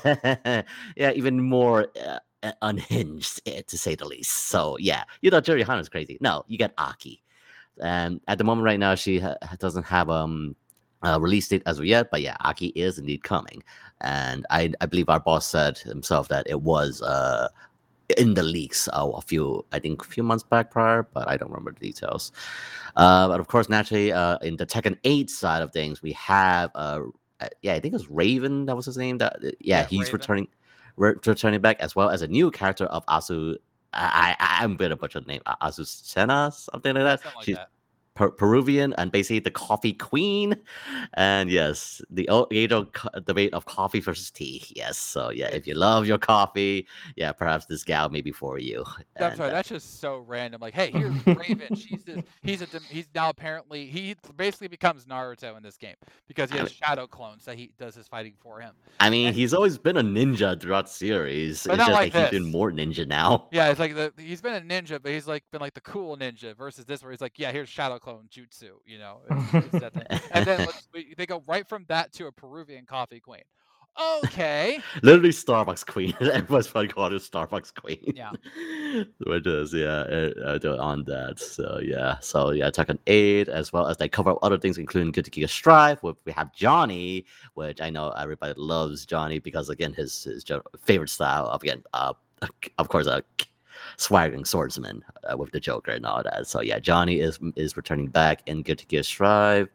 yeah, even more uh, unhinged, eh, to say the least. So yeah, you thought Juri Han was crazy? No, you get Aki. And at the moment right now, she ha- doesn't have um uh, release date as of yet, but yeah, Aki is indeed coming, and I I believe our boss said himself that it was uh in the leaks uh, a few I think a few months back prior, but I don't remember the details. Uh, but of course, naturally, uh, in the Tekken eight side of things, we have uh uh, yeah, I think it was Raven, that was his name. That yeah, Yeah, he's Raven. returning re- returning back, as well as a new character of Asu. I, I I'm a bit of a butcher the name, A- Azucena, something like Yeah, that. something like She's that. Per- Peruvian and basically the coffee queen. And yes, the o- age-old co- debate of coffee versus tea. Yes, so yeah, if you love your coffee, yeah, perhaps this gal may be for you. I'm And sorry, uh, that's just so random. Like, hey, here's Raven. She's this. He's a. dem- He's now apparently he basically becomes Naruto in this game because he I has mean, shadow clones that he does his fighting for him. I mean, And he's always been a ninja throughout the series. but It's not just like that he's doing this. more ninja now. Yeah, it's like the he's been a ninja, but he's like been like the cool ninja versus this where he's like, yeah, here's shadow clone jutsu. You know, it's, it's that thing. And then let's, we, they go right from that to a Peruvian coffee queen. Okay. Literally Starbucks queen. Everyone's probably called her Starbucks queen. Yeah. Which is yeah, uh, uh, on that. So yeah, so yeah, Tekken eight as well as they cover up other things, including Good to Gear Strive. Where we have Johnny, which I know everybody loves Johnny because again his his jo- favorite style of again uh of course a swaggering swordsman uh, with the Joker and all that. So yeah, Johnny is is returning back in Good to Gear Strive.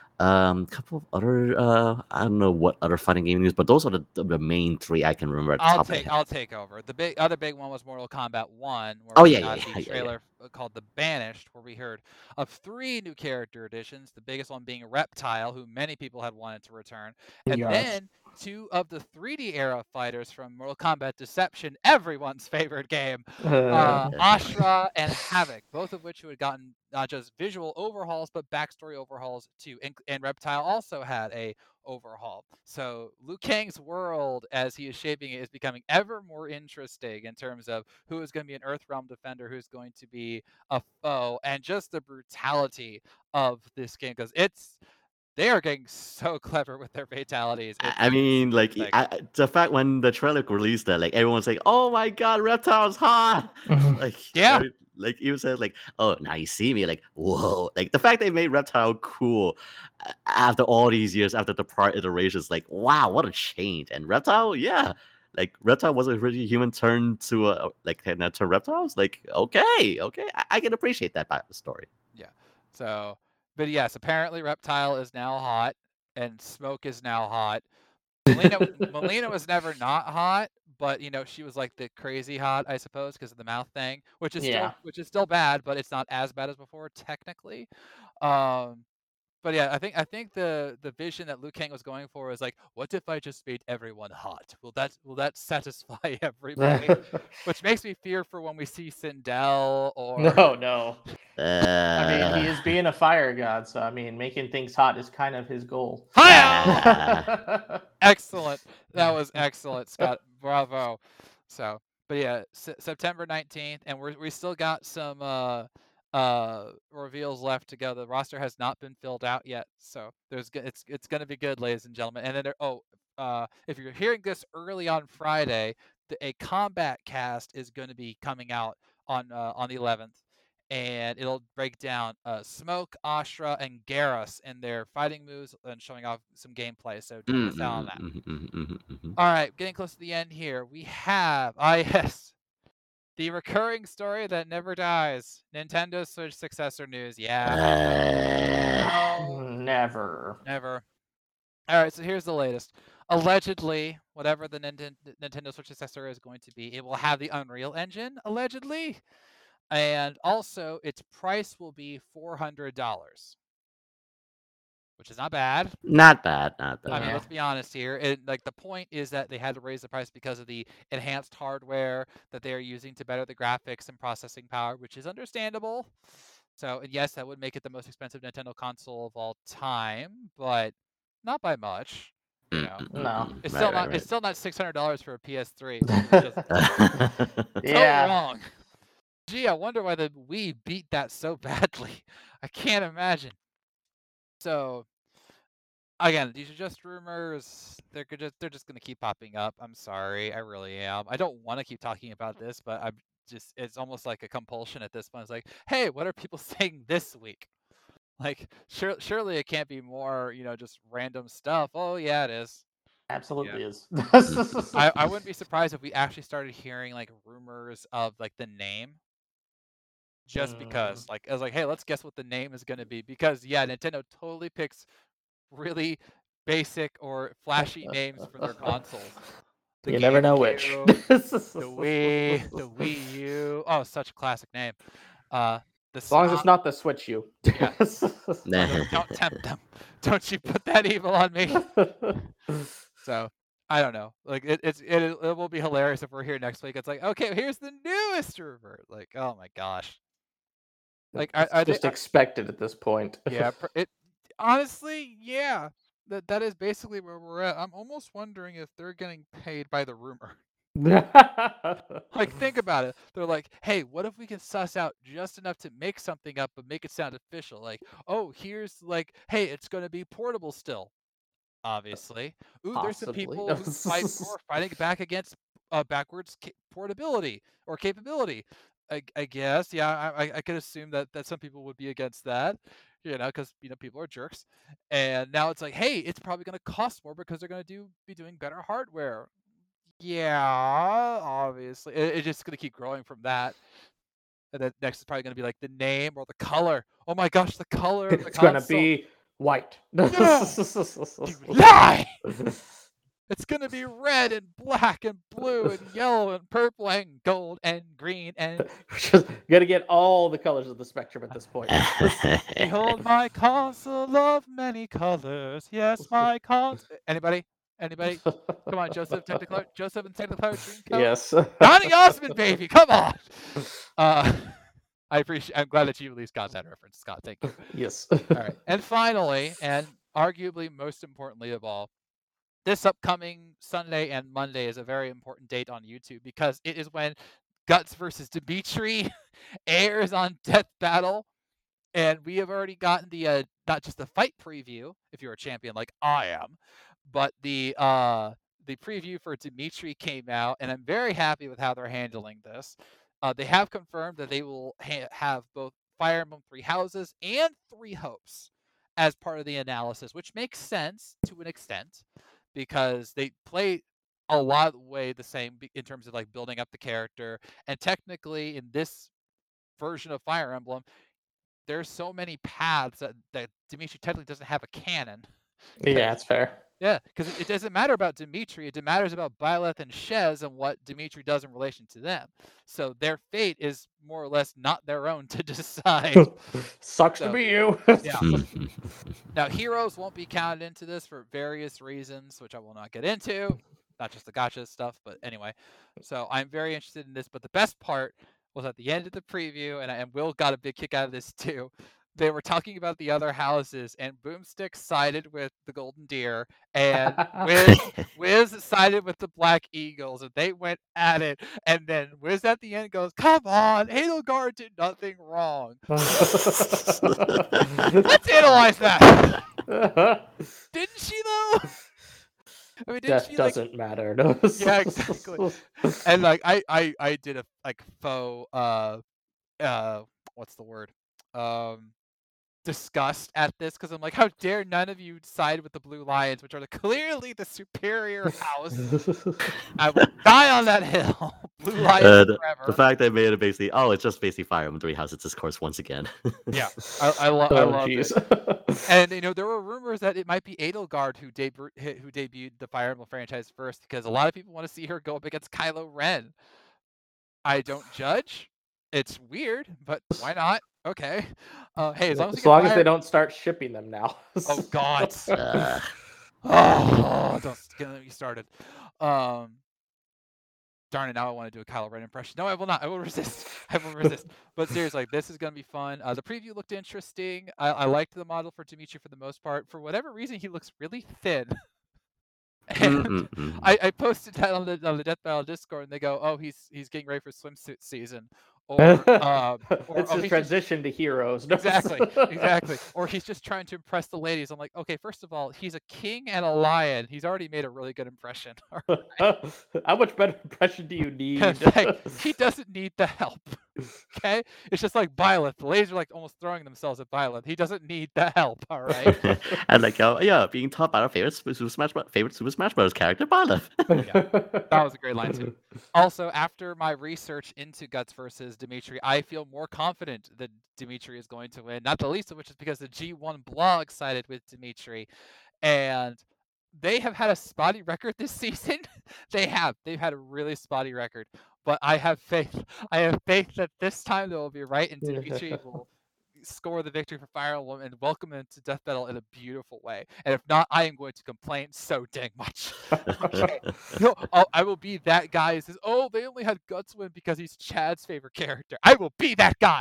Um, couple of other uh, I don't know what other fighting game news, but those are the, the main three I can remember at the I'll top of my take head. I'll take over. The big other big one was Mortal Kombat one, where Oh we yeah, yeah, got yeah, the yeah, yeah. trailer f- called The Banished, where we heard of three new character additions. The biggest one being Reptile, who many people had wanted to return, and Yes. then two of the three D era fighters from Mortal Kombat Deception, everyone's favorite game, uh, Uh, Ashra and Havoc, both of which who had gotten not just visual overhauls but backstory overhauls too. And, and Reptile also had a overhaul. So Liu Kang's world, as he is shaping it, is becoming ever more interesting in terms of who is going to be an Earthrealm defender, who's going to be a foe, and just the brutality of this game because it's they are getting so clever with their fatalities. I It's I mean, like like I, I- the fact when the trailer released that, like everyone's like, "Oh my god, Reptile's hot!" Like, Yeah. every- like you said, like, "Oh, now you see me." Like, whoa! Like the fact they made Reptile cool uh, after all these years, after the prior iterations, like, wow, what a change! And Reptile, yeah, like Reptile was a really human turned to a like and that turned reptiles. Like, okay, okay, I, I can appreciate that part of the story. yeah. So, but yes, apparently Reptile is now hot and Smoke is now hot. Melina, Melina was never not hot, but you know she was like the crazy hot, I suppose, because of the mouth thing, which is Yeah. still which is still bad, but it's not as bad as before technically. Um, but yeah, I think I think the the vision that Liu Kang was going for was like, what if I just made everyone hot? Will that will that satisfy everybody? Which makes me fear for when we see Sindel or no, no. I mean, Uh, he is being a fire god, so I mean, making things hot is kind of his goal. Hiya! Excellent. That was excellent, Scott. Bravo. So, but yeah, S- September nineteenth, and we're we still got some uh uh reveals left to go. The roster has not been filled out yet, so there's go- it's it's gonna be good, ladies and gentlemen. And then there, oh, uh, if you're hearing this early on Friday, the, a combat cast is going to be coming out on uh, on the eleventh. And it'll break down uh, Smoke, Ashra, and Garrus in their fighting moves and showing off some gameplay. So don't miss out on that. mhm, mhm, mhm, mhm. All right, getting close to the end here. We have, ah, yes, the recurring story that never dies. Nintendo Switch successor news. Yeah. Uh, No, Never. never. All right, so here's the latest. Allegedly, whatever the Ninten- Nintendo Switch successor is going to be, it will have the Unreal Engine, allegedly. And also, its price will be four hundred dollars, which is not bad. Not bad, not bad. I mean, Yeah. let's be honest here. It, like the point is that they had to raise the price because of the enhanced hardware that they are using to better the graphics and processing power, which is understandable. So, and yes, that would make it the most expensive Nintendo console of all time, but not by much. You know, Mm, mm, No. mm, it's right, still right, not. right. It's still not six hundred dollars for a P S three. Which is so Yeah. wrong. Gee, I wonder why the Wii beat that so badly. I can't imagine. So, again, these are just rumors. They're could just they're just gonna keep popping up. I'm sorry, I really am. I don't want to keep talking about this, but I'm just it's almost like a compulsion at this point. It's like, hey, what are people saying this week? Like, sure, surely it can't be more, you know, just random stuff. Oh yeah, it is. Absolutely is. I, I wouldn't be surprised if we actually started hearing like rumors of like the name. Just Mm. because, like, I was like, hey, let's guess what the name is going to be. Because, yeah, Nintendo totally picks really basic or flashy names for their consoles. The You never know which. GameCube, the Wii, the Wii U. Oh, such a classic name. Uh, The As long as it's Sop- not the Switch U. Yeah. don't, don't tempt them. Don't you put that evil on me. So I don't know. Like it, it's it, it will be hilarious if we're here next week. It's like, okay, here's the newest revert. Like, oh my gosh. Like, It's I, I just I, expected at this point. yeah. It honestly, yeah. That that is basically where we're at. I'm almost wondering if they're getting paid by the rumor. Like, think about it. They're like, hey, what if we can suss out just enough to make something up, but make it sound official? Like, oh, here's like, hey, it's going to be portable still. Obviously. Ooh, there's some Possibly. people who fight who are fighting back against uh, backwards ca- portability or capability. I, I guess, yeah, I, I could assume that, that some people would be against that, you know, because you know people are jerks. And now it's like, hey, it's probably going to cost more because they're going to do be doing better hardware. Yeah, obviously, it, it's just going to keep growing from that. And then next is probably going to be like the name or the color. Oh my gosh, the color of the It's gonna console. be white. No, you lie! It's gonna be red and black and blue and yellow and purple and gold and green and Just gotta get all the colors of the spectrum at this point. behold my console of many colors. Yes, my console. Anybody? Anybody? Come on, Joseph Technicolor. Joseph and Technicolor Dreamcoat. Yes. Donny Osmond, baby, come on. Uh, I appreciate. I'm glad that you at least got that reference, Scott. Thank you. Yes. All right, and finally, and arguably most importantly of all, this upcoming Sunday and Monday is a very important date on YouTube because it is when Guts versus Dimitri airs on Death Battle, and we have already gotten the uh, not just the fight preview if you're a champion like I am, but the uh, the preview for Dimitri came out, and I'm very happy with how they're handling this. Uh, they have confirmed that they will ha- have both Fire Emblem Three Houses and Three Hopes as part of the analysis, which makes sense to an extent because they play a lot of the way the same in terms of like building up the character. And technically, in this version of Fire Emblem, there's so many paths that, that Dimitri technically doesn't have a canon. Yeah, that's fair. Yeah, because it, it doesn't matter about Dimitri. It matters about Byleth and Shez and what Dimitri does in relation to them. So their fate is more or less not their own to decide. Sucks So, to be you. Yeah. Now, heroes won't be counted into this for various reasons, which I will not get into. Not just the gotcha stuff, but anyway. So I'm very interested in this. But the best part was at the end of the preview, and, I, and Will got a big kick out of this too. They were talking about the other houses, and Boomstick sided with the Golden Deer, and Wiz, Wiz sided with the Black Eagles, and they went at it. And then Wiz at the end goes, "Come on, Edelgard did nothing wrong." Let's analyze that. Didn't she though? I mean, didn't Death she, doesn't like... matter. No. Yeah, exactly. And like I, I, I did a like faux uh, uh, what's the word? Um. disgust at this because I'm like, how dare none of you side with the Blue Lions, which are the, clearly the superior house. I will die on that hill. Blue Lions uh, the, forever. The fact they made it basically, oh, it's just basically Fire Emblem Three Houses discourse once again. Yeah, I, I, lo- Oh, I love geez. it. And you know, there were rumors that it might be Edelgard who, deb- who debuted the Fire Emblem franchise first because a lot of people want to see her go up against Kylo Ren. I don't judge. It's weird, but why not? Okay. Uh, hey, as long as, as, long fire... as they don't start shipping them now. Oh God. uh... Oh, don't get me started. Um, darn it! Now I want to do a Kylo Ren impression. No, I will not. I will resist. I will resist. But seriously, this is gonna be fun. Uh, the preview looked interesting. I, I liked the model for Dimitri for the most part. For whatever reason, he looks really thin. And I, I posted that on the on the Death Battle Discord, and they go, "Oh, he's he's getting ready for swimsuit season." Or, um, or it's oh, his transition just... to heroes. Exactly, exactly. Or he's just trying to impress the ladies. I'm like, okay, first of all, he's a king and a lion. He's already made a really good impression. Right. How much better impression do you need? Like, he doesn't need the help. Okay, it's just like Byleth. The ladies are like almost throwing themselves at Byleth. He doesn't need the help. All right. And like, oh yeah, being taught by our favorite Super Smash favorite Super Smash Bros. Character, Byleth. Yeah, that was a great line too. Also, after my research into Guts versus Dimitri, I feel more confident that Dimitri is going to win. Not the least of which is because the G one blog sided with Dimitri, and they have had a spotty record this season. they have. They've had a really spotty record. But I have faith. I have faith that this time they will be right, and Dimitri will score the victory for Fire Emblem and welcome him to Death Battle in a beautiful way. And if not, I am going to complain so dang much. Okay. No, I'll, I will be that guy who says, "Oh, they only had Guts win because he's Chad's favorite character." I will be that guy.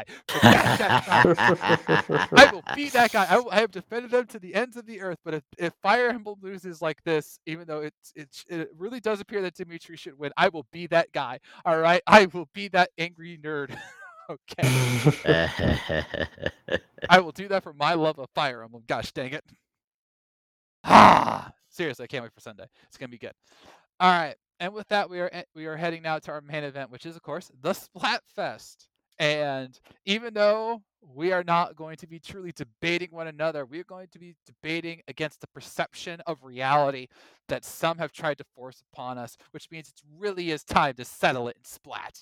I will be that guy. I, will, I have defended them to the ends of the earth. But if, if Fire Emblem loses like this, even though it's, it's it really does appear that Dimitri should win, I will be that guy. All right, I will be that angry nerd. Okay. I will do that for my love of Fire Emblem. Gosh dang it. Ah, seriously, I can't wait for Sunday. It's gonna be good. All right, and with that, we are we are heading now to our main event, which is of course the Splatfest. And even though we are not going to be truly debating one another, we are going to be debating against the perception of reality that some have tried to force upon us, which means it really is time to settle it in Splat.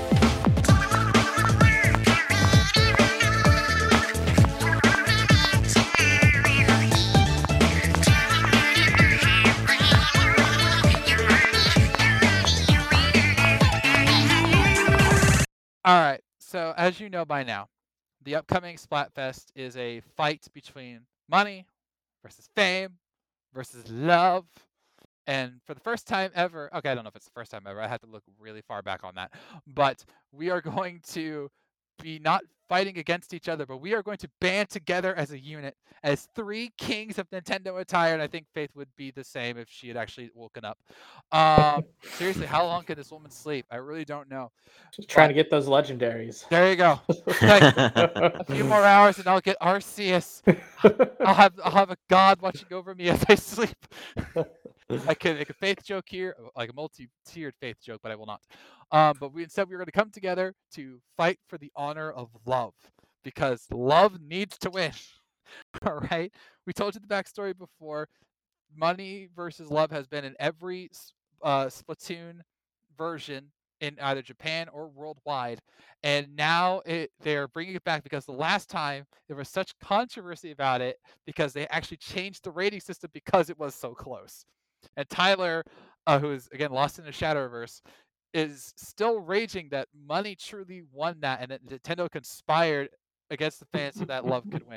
All right, so as you know by now, the upcoming Splatfest is a fight between money versus fame versus love. And for the first time ever, okay, I don't know if it's the first time ever, I had to look really far back on that, but we are going to be not fighting against each other, but we are going to band together as a unit, as three kings of Nintendo attire, and I think Faith would be the same if she had actually woken up. Um, seriously, how long can this woman sleep? I really don't know. Just trying but, to get those legendaries. There you go. Like, a few more hours and I'll get Arceus. I'll have I'll have a god watching over me as I sleep. I could make a Faith joke here, like a multi-tiered Faith joke, but I will not. Um, but we instead we are going to come together to fight for the honor of love, because love needs to win. All right. We told you the backstory before. Money versus love has been in every uh, Splatoon version in either Japan or worldwide, and now it, they're bringing it back because the last time there was such controversy about it because they actually changed the rating system because it was so close. And Tyler, uh, who is again lost in the Shadowverse, is still raging that money truly won that and that Nintendo conspired against the fans so that love could win.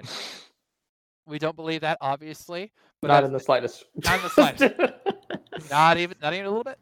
We don't believe that, obviously, but not in the slightest. Not in the slightest. not even, not even a little bit.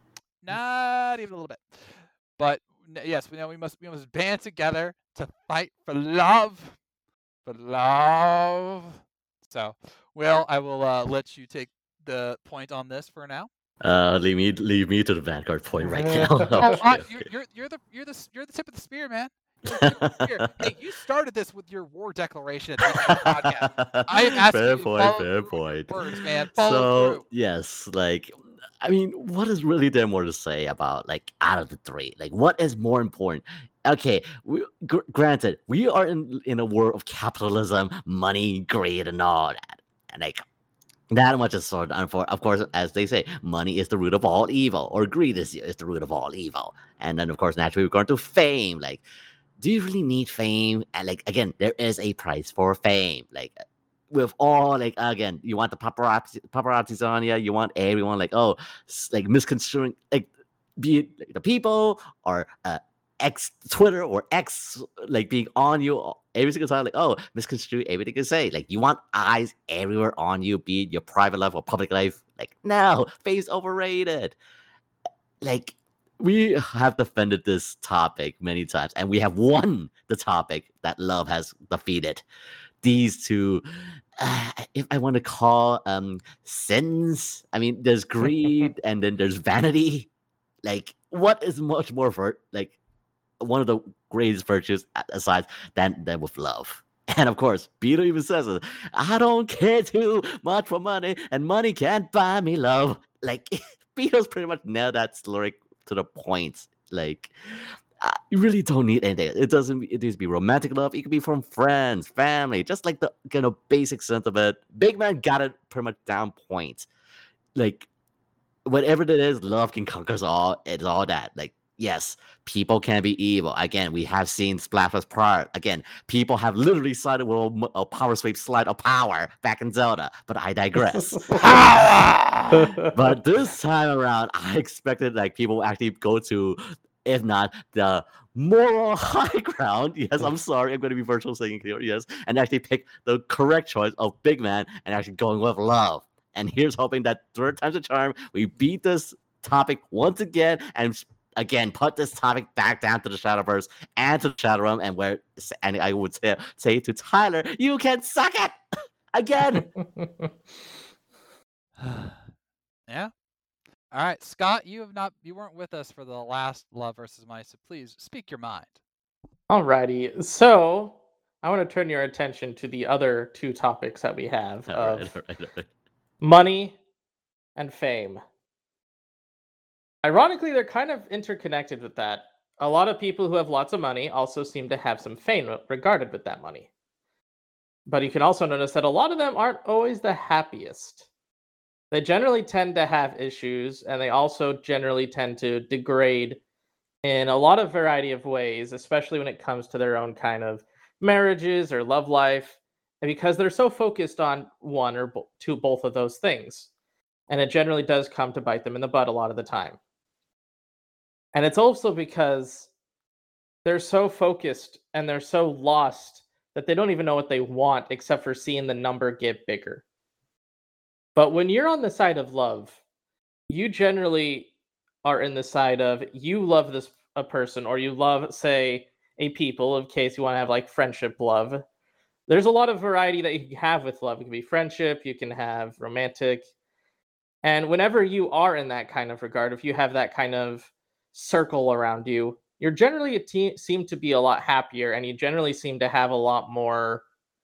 Not even a little bit. But yes, we know we must we must band together to fight for love, for love. So, Will, I will uh, let you take the point on this for now. Uh, leave me, leave me to the Vanguard point right now. oh, uh, you're, you're, you're the, you're the, you're the tip of the spear, man. Spear. Hey, you started this with your war declaration at the end of the podcast. I am asking fair you point, to follow fair through point. Words, man. Follow so through. yes, like, I mean, what is really there more to say about like out of the three? Like, what is more important? Okay, we, gr- granted, we are in in a world of capitalism, money, greed, and all that, and like. That much is sort of, of course, as they say, money is the root of all evil, or greed is, is the root of all evil. And then, of course, naturally, we're going to fame. Like, do you really need fame? And, like, again, there is a price for fame. Like, with all, like, again, you want the paparazzi, paparazzis on you. You want everyone, like, oh, like, misconstruing, like, be it like, the people or uh, X Twitter or X, like, being on you every single time, like, oh, misconstrue everything you say. Like, you want eyes everywhere on you, be it your private life or public life. Like, no, face overrated. Like, we have defended this topic many times, and we have won the topic that love has defeated. These two, uh, if I want to call um sins, I mean, there's greed and then there's vanity. Like, what is much more for like one of the greatest virtues aside than than with love? And of course, Peter even says it. I don't care too much for money, and money can't buy me love. Like, Peter's pretty much nailed that lyric to the point. Like, uh, you really don't need anything. It doesn't. It needs to be romantic love. It could be from friends, family, just like the kind of basic sense of it. Big Man got it pretty much down point. Like, whatever it is, love can conquer all. It's all that. Like, Yes, people can be evil. Again, we have seen Splatfest Pride. Again, people have literally sided with a, a power sweep slide of power back in Zelda, but I digress. Power! But this time around, I expected like people would actually go to, if not the moral high ground. Yes, I'm sorry, I'm going to be virtual singing here. Yes, and actually pick the correct choice of big man and actually going with love. And here's hoping that third time's a charm. We beat this topic once again and again put this topic back down to the Shadowverse and to the Shadow Realm, and where and I would say, say to Tyler, you can suck it again. Yeah. All right, Scott, you have not you weren't with us for the last Love versus Money, so please speak your mind. Alrighty, so I want to turn your attention to the other two topics that we have All of right, all right, all right. money and fame. Ironically, they're kind of interconnected with that. A lot of people who have lots of money also seem to have some fame regarded with that money. But you can also notice that a lot of them aren't always the happiest. They generally tend to have issues, and they also generally tend to degrade in a lot of variety of ways, especially when it comes to their own kind of marriages or love life, and because they're so focused on one or bo- two, both of those things. And it generally does come to bite them in the butt a lot of the time. And it's also because they're so focused and they're so lost that they don't even know what they want except for seeing the number get bigger. But when you're on the side of love, you generally are in the side of you love this a person, or you love, say, a people, in case you want to have like friendship love. There's a lot of variety that you can have with love. It can be friendship, you can have romantic. And whenever you are in that kind of regard, if you have that kind of circle around you, you're generally a te- seem to be a lot happier, and you generally seem to have a lot more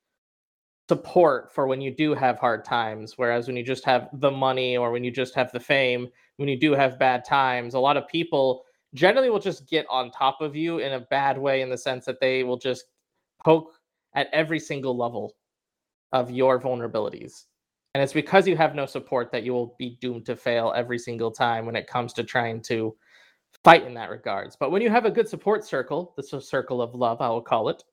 support for when you do have hard times. Whereas when you just have the money, or when you just have the fame, when you do have bad times, a lot of people generally will just get on top of you in a bad way, in the sense that they will just poke at every single level of your vulnerabilities. And it's because you have no support that you will be doomed to fail every single time when it comes to trying to fight in that regards. But when you have a good support circle, this is a circle of love, I will call it,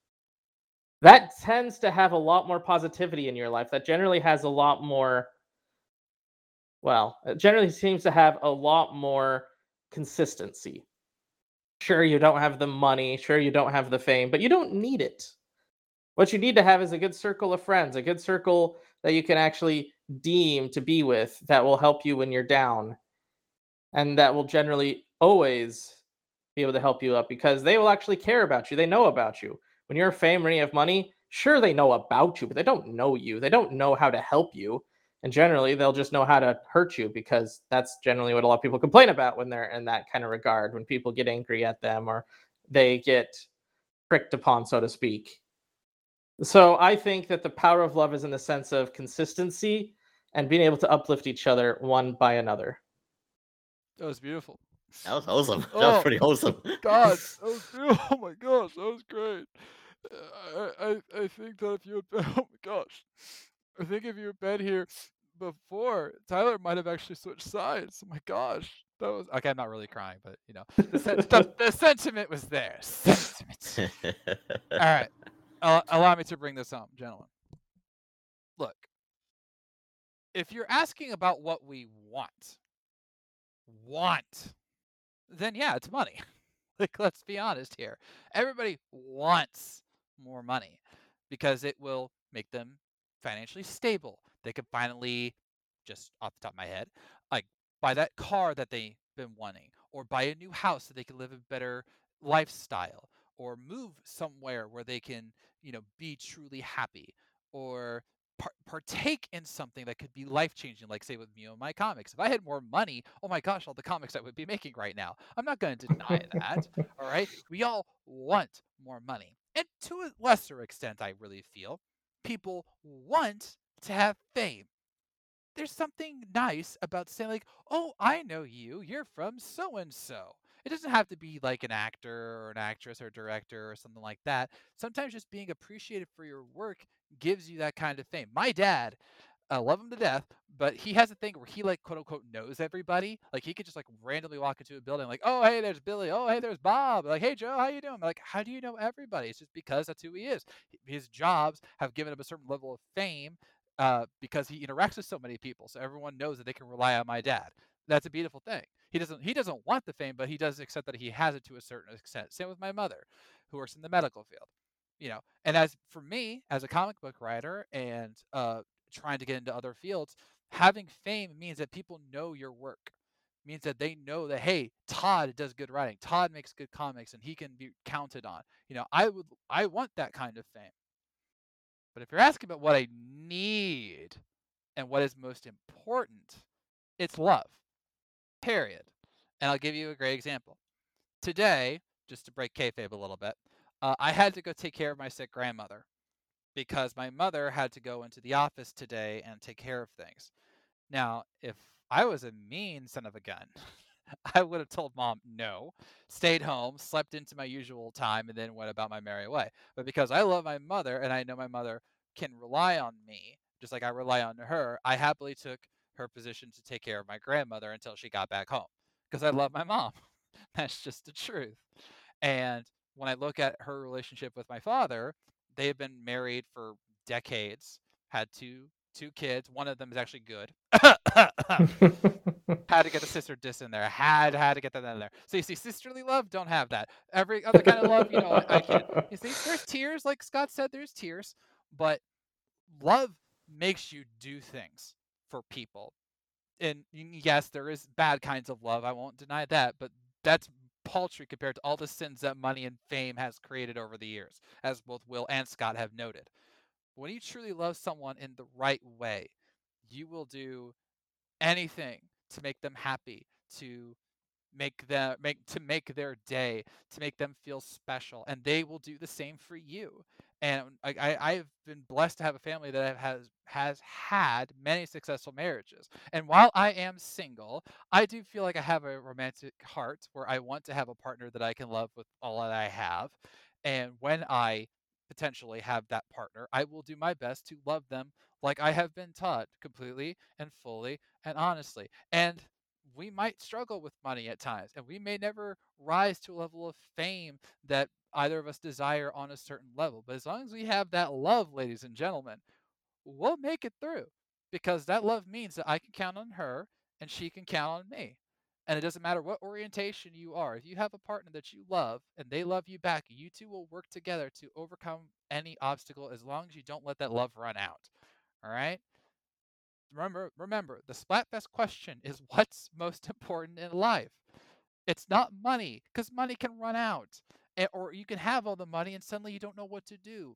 that tends to have a lot more positivity in your life. That generally has a lot more, well, it generally seems to have a lot more consistency. Sure, you don't have the money, sure, you don't have the fame, but you don't need it. What you need to have is a good circle of friends, a good circle that you can actually deem to be with, that will help you when you're down, and that will generally always be able to help you up, because they will actually care about you. They know about you. When you're fame or you have money, sure, they know about you, but they don't know you. They don't know how to help you. And generally, they'll just know how to hurt you, because that's generally what a lot of people complain about when they're in that kind of regard, when people get angry at them or they get pricked upon, so to speak. So I think that the power of love is in the sense of consistency and being able to uplift each other one by another. That was beautiful. That was wholesome. That was Oh, pretty wholesome. God, that was beautiful. Oh my gosh, that was great. Uh, I, I, I think that if you had been, oh my gosh, I think if you had been here before, Tyler might have actually switched sides. Oh my gosh, that was okay. I'm not really crying, but you know, the sen- the, the sentiment was there. Sentiment. All right, uh, allow me to bring this home, gentlemen. Look, if you're asking about what we want, want, then yeah, it's money. Like, let's be honest here. Everybody wants more money because it will make them financially stable. They could finally, just off the top of my head, like buy that car that they've been wanting, or buy a new house so they can live a better lifestyle, or move somewhere where they can, you know, be truly happy, or par- partake in something that could be life changing, like say with me and my comics. If I had more money, oh my gosh, all the comics I would be making right now. I'm not going to deny that. All right. We all want more money. And to a lesser extent, I really feel people want to have fame. There's something nice about saying, like, oh, I know you. You're from so and so. It doesn't have to be like an actor or an actress or director or something like that. Sometimes just being appreciated for your work gives you that kind of fame. My dad, I love him to death, but he has a thing where he like quote unquote knows everybody. Like he could just like randomly walk into a building, like, oh hey, there's Billy. Oh hey, there's Bob. Like hey Joe, how you doing? Like how do you know everybody? It's just because that's who he is. His jobs have given him a certain level of fame uh, because he interacts with so many people. So everyone knows that they can rely on my dad. That's a beautiful thing. He doesn't he doesn't want the fame, but he does accept that he has it to a certain extent. Same with my mother, who works in the medical field. You know, and as for me, as a comic book writer and uh, trying to get into other fields, having fame means that people know your work. Means that they know that hey, Todd does good writing. Todd makes good comics, and he can be counted on. You know, I would I want that kind of fame. But if you're asking about what I need and what is most important, it's love. Period. And I'll give you a great example. Today, just to break kayfabe a little bit, uh, I had to go take care of my sick grandmother because my mother had to go into the office today and take care of things. Now, if I was a mean son of a gun, I would have told mom no, stayed home, slept into my usual time, and then went about my merry way. But because I love my mother and I know my mother can rely on me, just like I rely on her, I happily took her position to take care of my grandmother until she got back home because I love my mom. That's just the truth. And when I look at her relationship with my father, they've been married for decades, had two two kids. One of them is actually good. Had to get the sister diss in there. Had had to get that in there. So you see, sisterly love, don't have that. Every other kind of love, you know, I, I can. You see, there's tears, like Scott said, there's tears, but love makes you do things for people. And yes, there is bad kinds of love. I won't deny that, but that's paltry compared to all the sins that money and fame has created over the years, as both Will and Scott have noted. When you truly love someone in the right way, you will do anything to make them happy, to make them make to make their day, to make them feel special, and they will do the same for you. And I, I I've been blessed to have a family that has has had many successful marriages. And while I am single, I do feel like I have a romantic heart where I want to have a partner that I can love with all that I have. And when I potentially have that partner, I will do my best to love them like I have been taught completely and fully and honestly. And we might struggle with money at times, and we may never rise to a level of fame that either of us desire on a certain level. But as long as we have that love, ladies and gentlemen, we'll make it through because that love means that I can count on her and she can count on me. And it doesn't matter what orientation you are. If you have a partner that you love and they love you back, you two will work together to overcome any obstacle as long as you don't let that love run out. All right? Remember, remember, the Splatfest question is what's most important in life? It's not money, because money can run out. Eh, Or you can have all the money and suddenly you don't know what to do.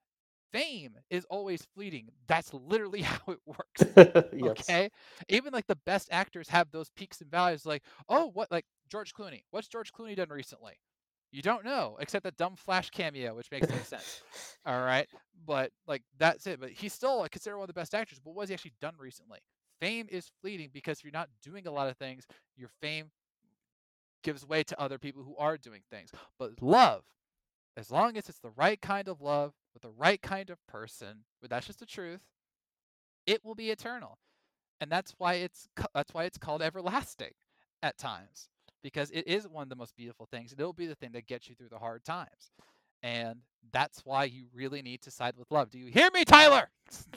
Fame is always fleeting. That's literally how it works. Yes. Okay? Even like the best actors have those peaks and valleys. Like, oh, what, like George Clooney. What's George Clooney done recently? You don't know, except that dumb Flash cameo, which makes no sense. All right, but like that's it. But he's still like, considered one of the best actors. But what has he actually done recently? Fame is fleeting because if you're not doing a lot of things, your fame gives way to other people who are doing things. But love, as long as it's the right kind of love with the right kind of person, but that's just the truth, it will be eternal. And that's why it's ca- that's why it's called everlasting at times, because it is one of the most beautiful things. It'll be the thing that gets you through the hard times. And that's why you really need to side with love. Do you hear me, Tyler?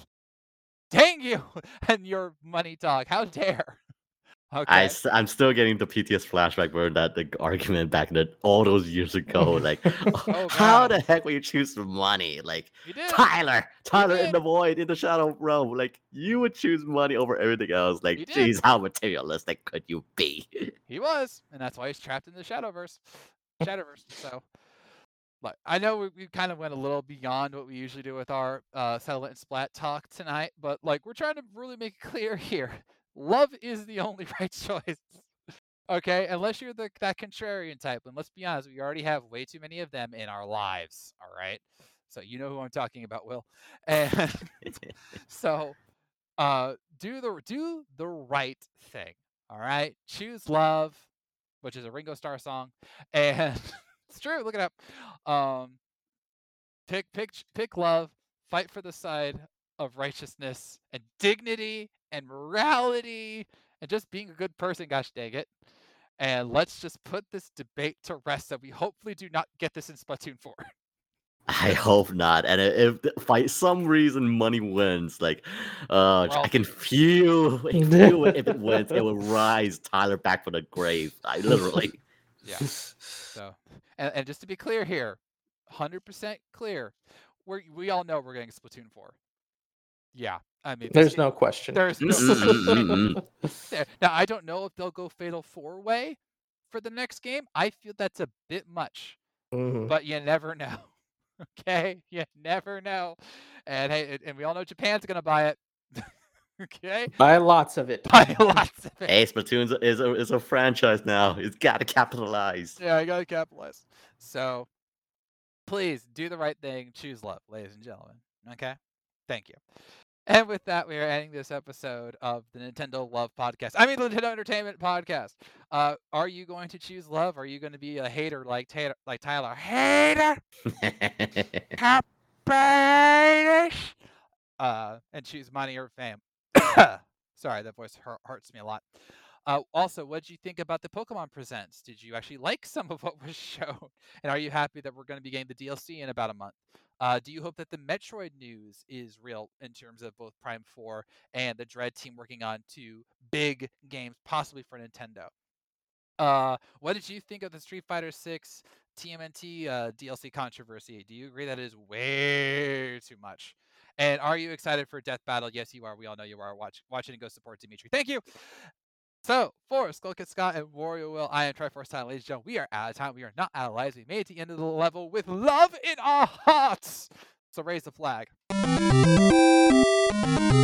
Dang you and your money talk. How dare. I Okay. s- I'm still getting the P T S flashback where that the argument back then all those years ago. Like, Oh, how God. the heck will you choose money? Like, You did. Tyler, Tyler in did. the void, in the shadow realm. Like, you would choose money over everything else. Like, He did. geez, how materialistic could you be? He was. And that's why he's trapped in the Shadowverse. Shadowverse. So. But I know we, we kind of went a little beyond what we usually do with our uh, Settlement and Splat talk tonight, but like we're trying to really make it clear here. Love is the only right choice. Okay, unless you're the that contrarian type, and let's be honest, we already have way too many of them in our lives. All right, so you know who I'm talking about, Will. And so, uh, do the do the right thing. All right, choose love, which is a Ringo Starr song, and it's true. Look it up. Um, pick pick pick love. Fight for the side of righteousness and dignity and morality and just being a good person, gosh dang it. And let's just put this debate to rest that we hopefully do not get this in Splatoon four. I hope not. And i- if th- by some reason money wins, like, uh, We're all I can feel, I can feel it. If it wins, it will rise Tyler back from the grave. I literally. Yeah. So, and, and just to be clear here, one hundred percent clear, we we all know we're getting Splatoon four. Yeah, I mean, this There's game- no question. there's no. Mm-mm-mm-mm. There. Now I don't know if they'll go Fatal Four Way for the next game. I feel that's a bit much, Mhm. but you never know. Okay, you never know. And hey, and- and we all know Japan's gonna buy it. Okay, Buy lots of it. buy lots of it. Hey, Splatoon is a, is a franchise now. It's got to capitalize. Yeah, I gotta capitalize. So please do the right thing. Choose love, ladies and gentlemen. Okay? Thank you. And with that, we are ending this episode of the Nintendo Love Podcast. I mean, the Nintendo Entertainment Podcast. Uh, are you going to choose love? Are you going to be a hater like Taylor, like Tyler? Hater, happiness, uh, and choose money or fame. Sorry, that voice hurt, hurts me a lot. Uh, also, what did you think about the Pokemon Presents? Did you actually like some of what was shown? And are you happy that we're going to be getting the D L C in about a month? Uh, do you hope that the Metroid news is real in terms of both Prime four and the Dread team working on two big games, possibly for Nintendo? Uh, what did you think of the Street Fighter six T M N T uh, D L C controversy? Do you agree that it is way too much? And are you excited for Death Battle? Yes, you are. We all know you are. Watch, watch it and go support Dimitri. Thank you. So, for Skullkid Scott and Wario Will, I am Triforce Time. Ladies and gentlemen, we are out of time. We are not out of lives. We made it to the end of the level with love in our hearts. So raise the flag.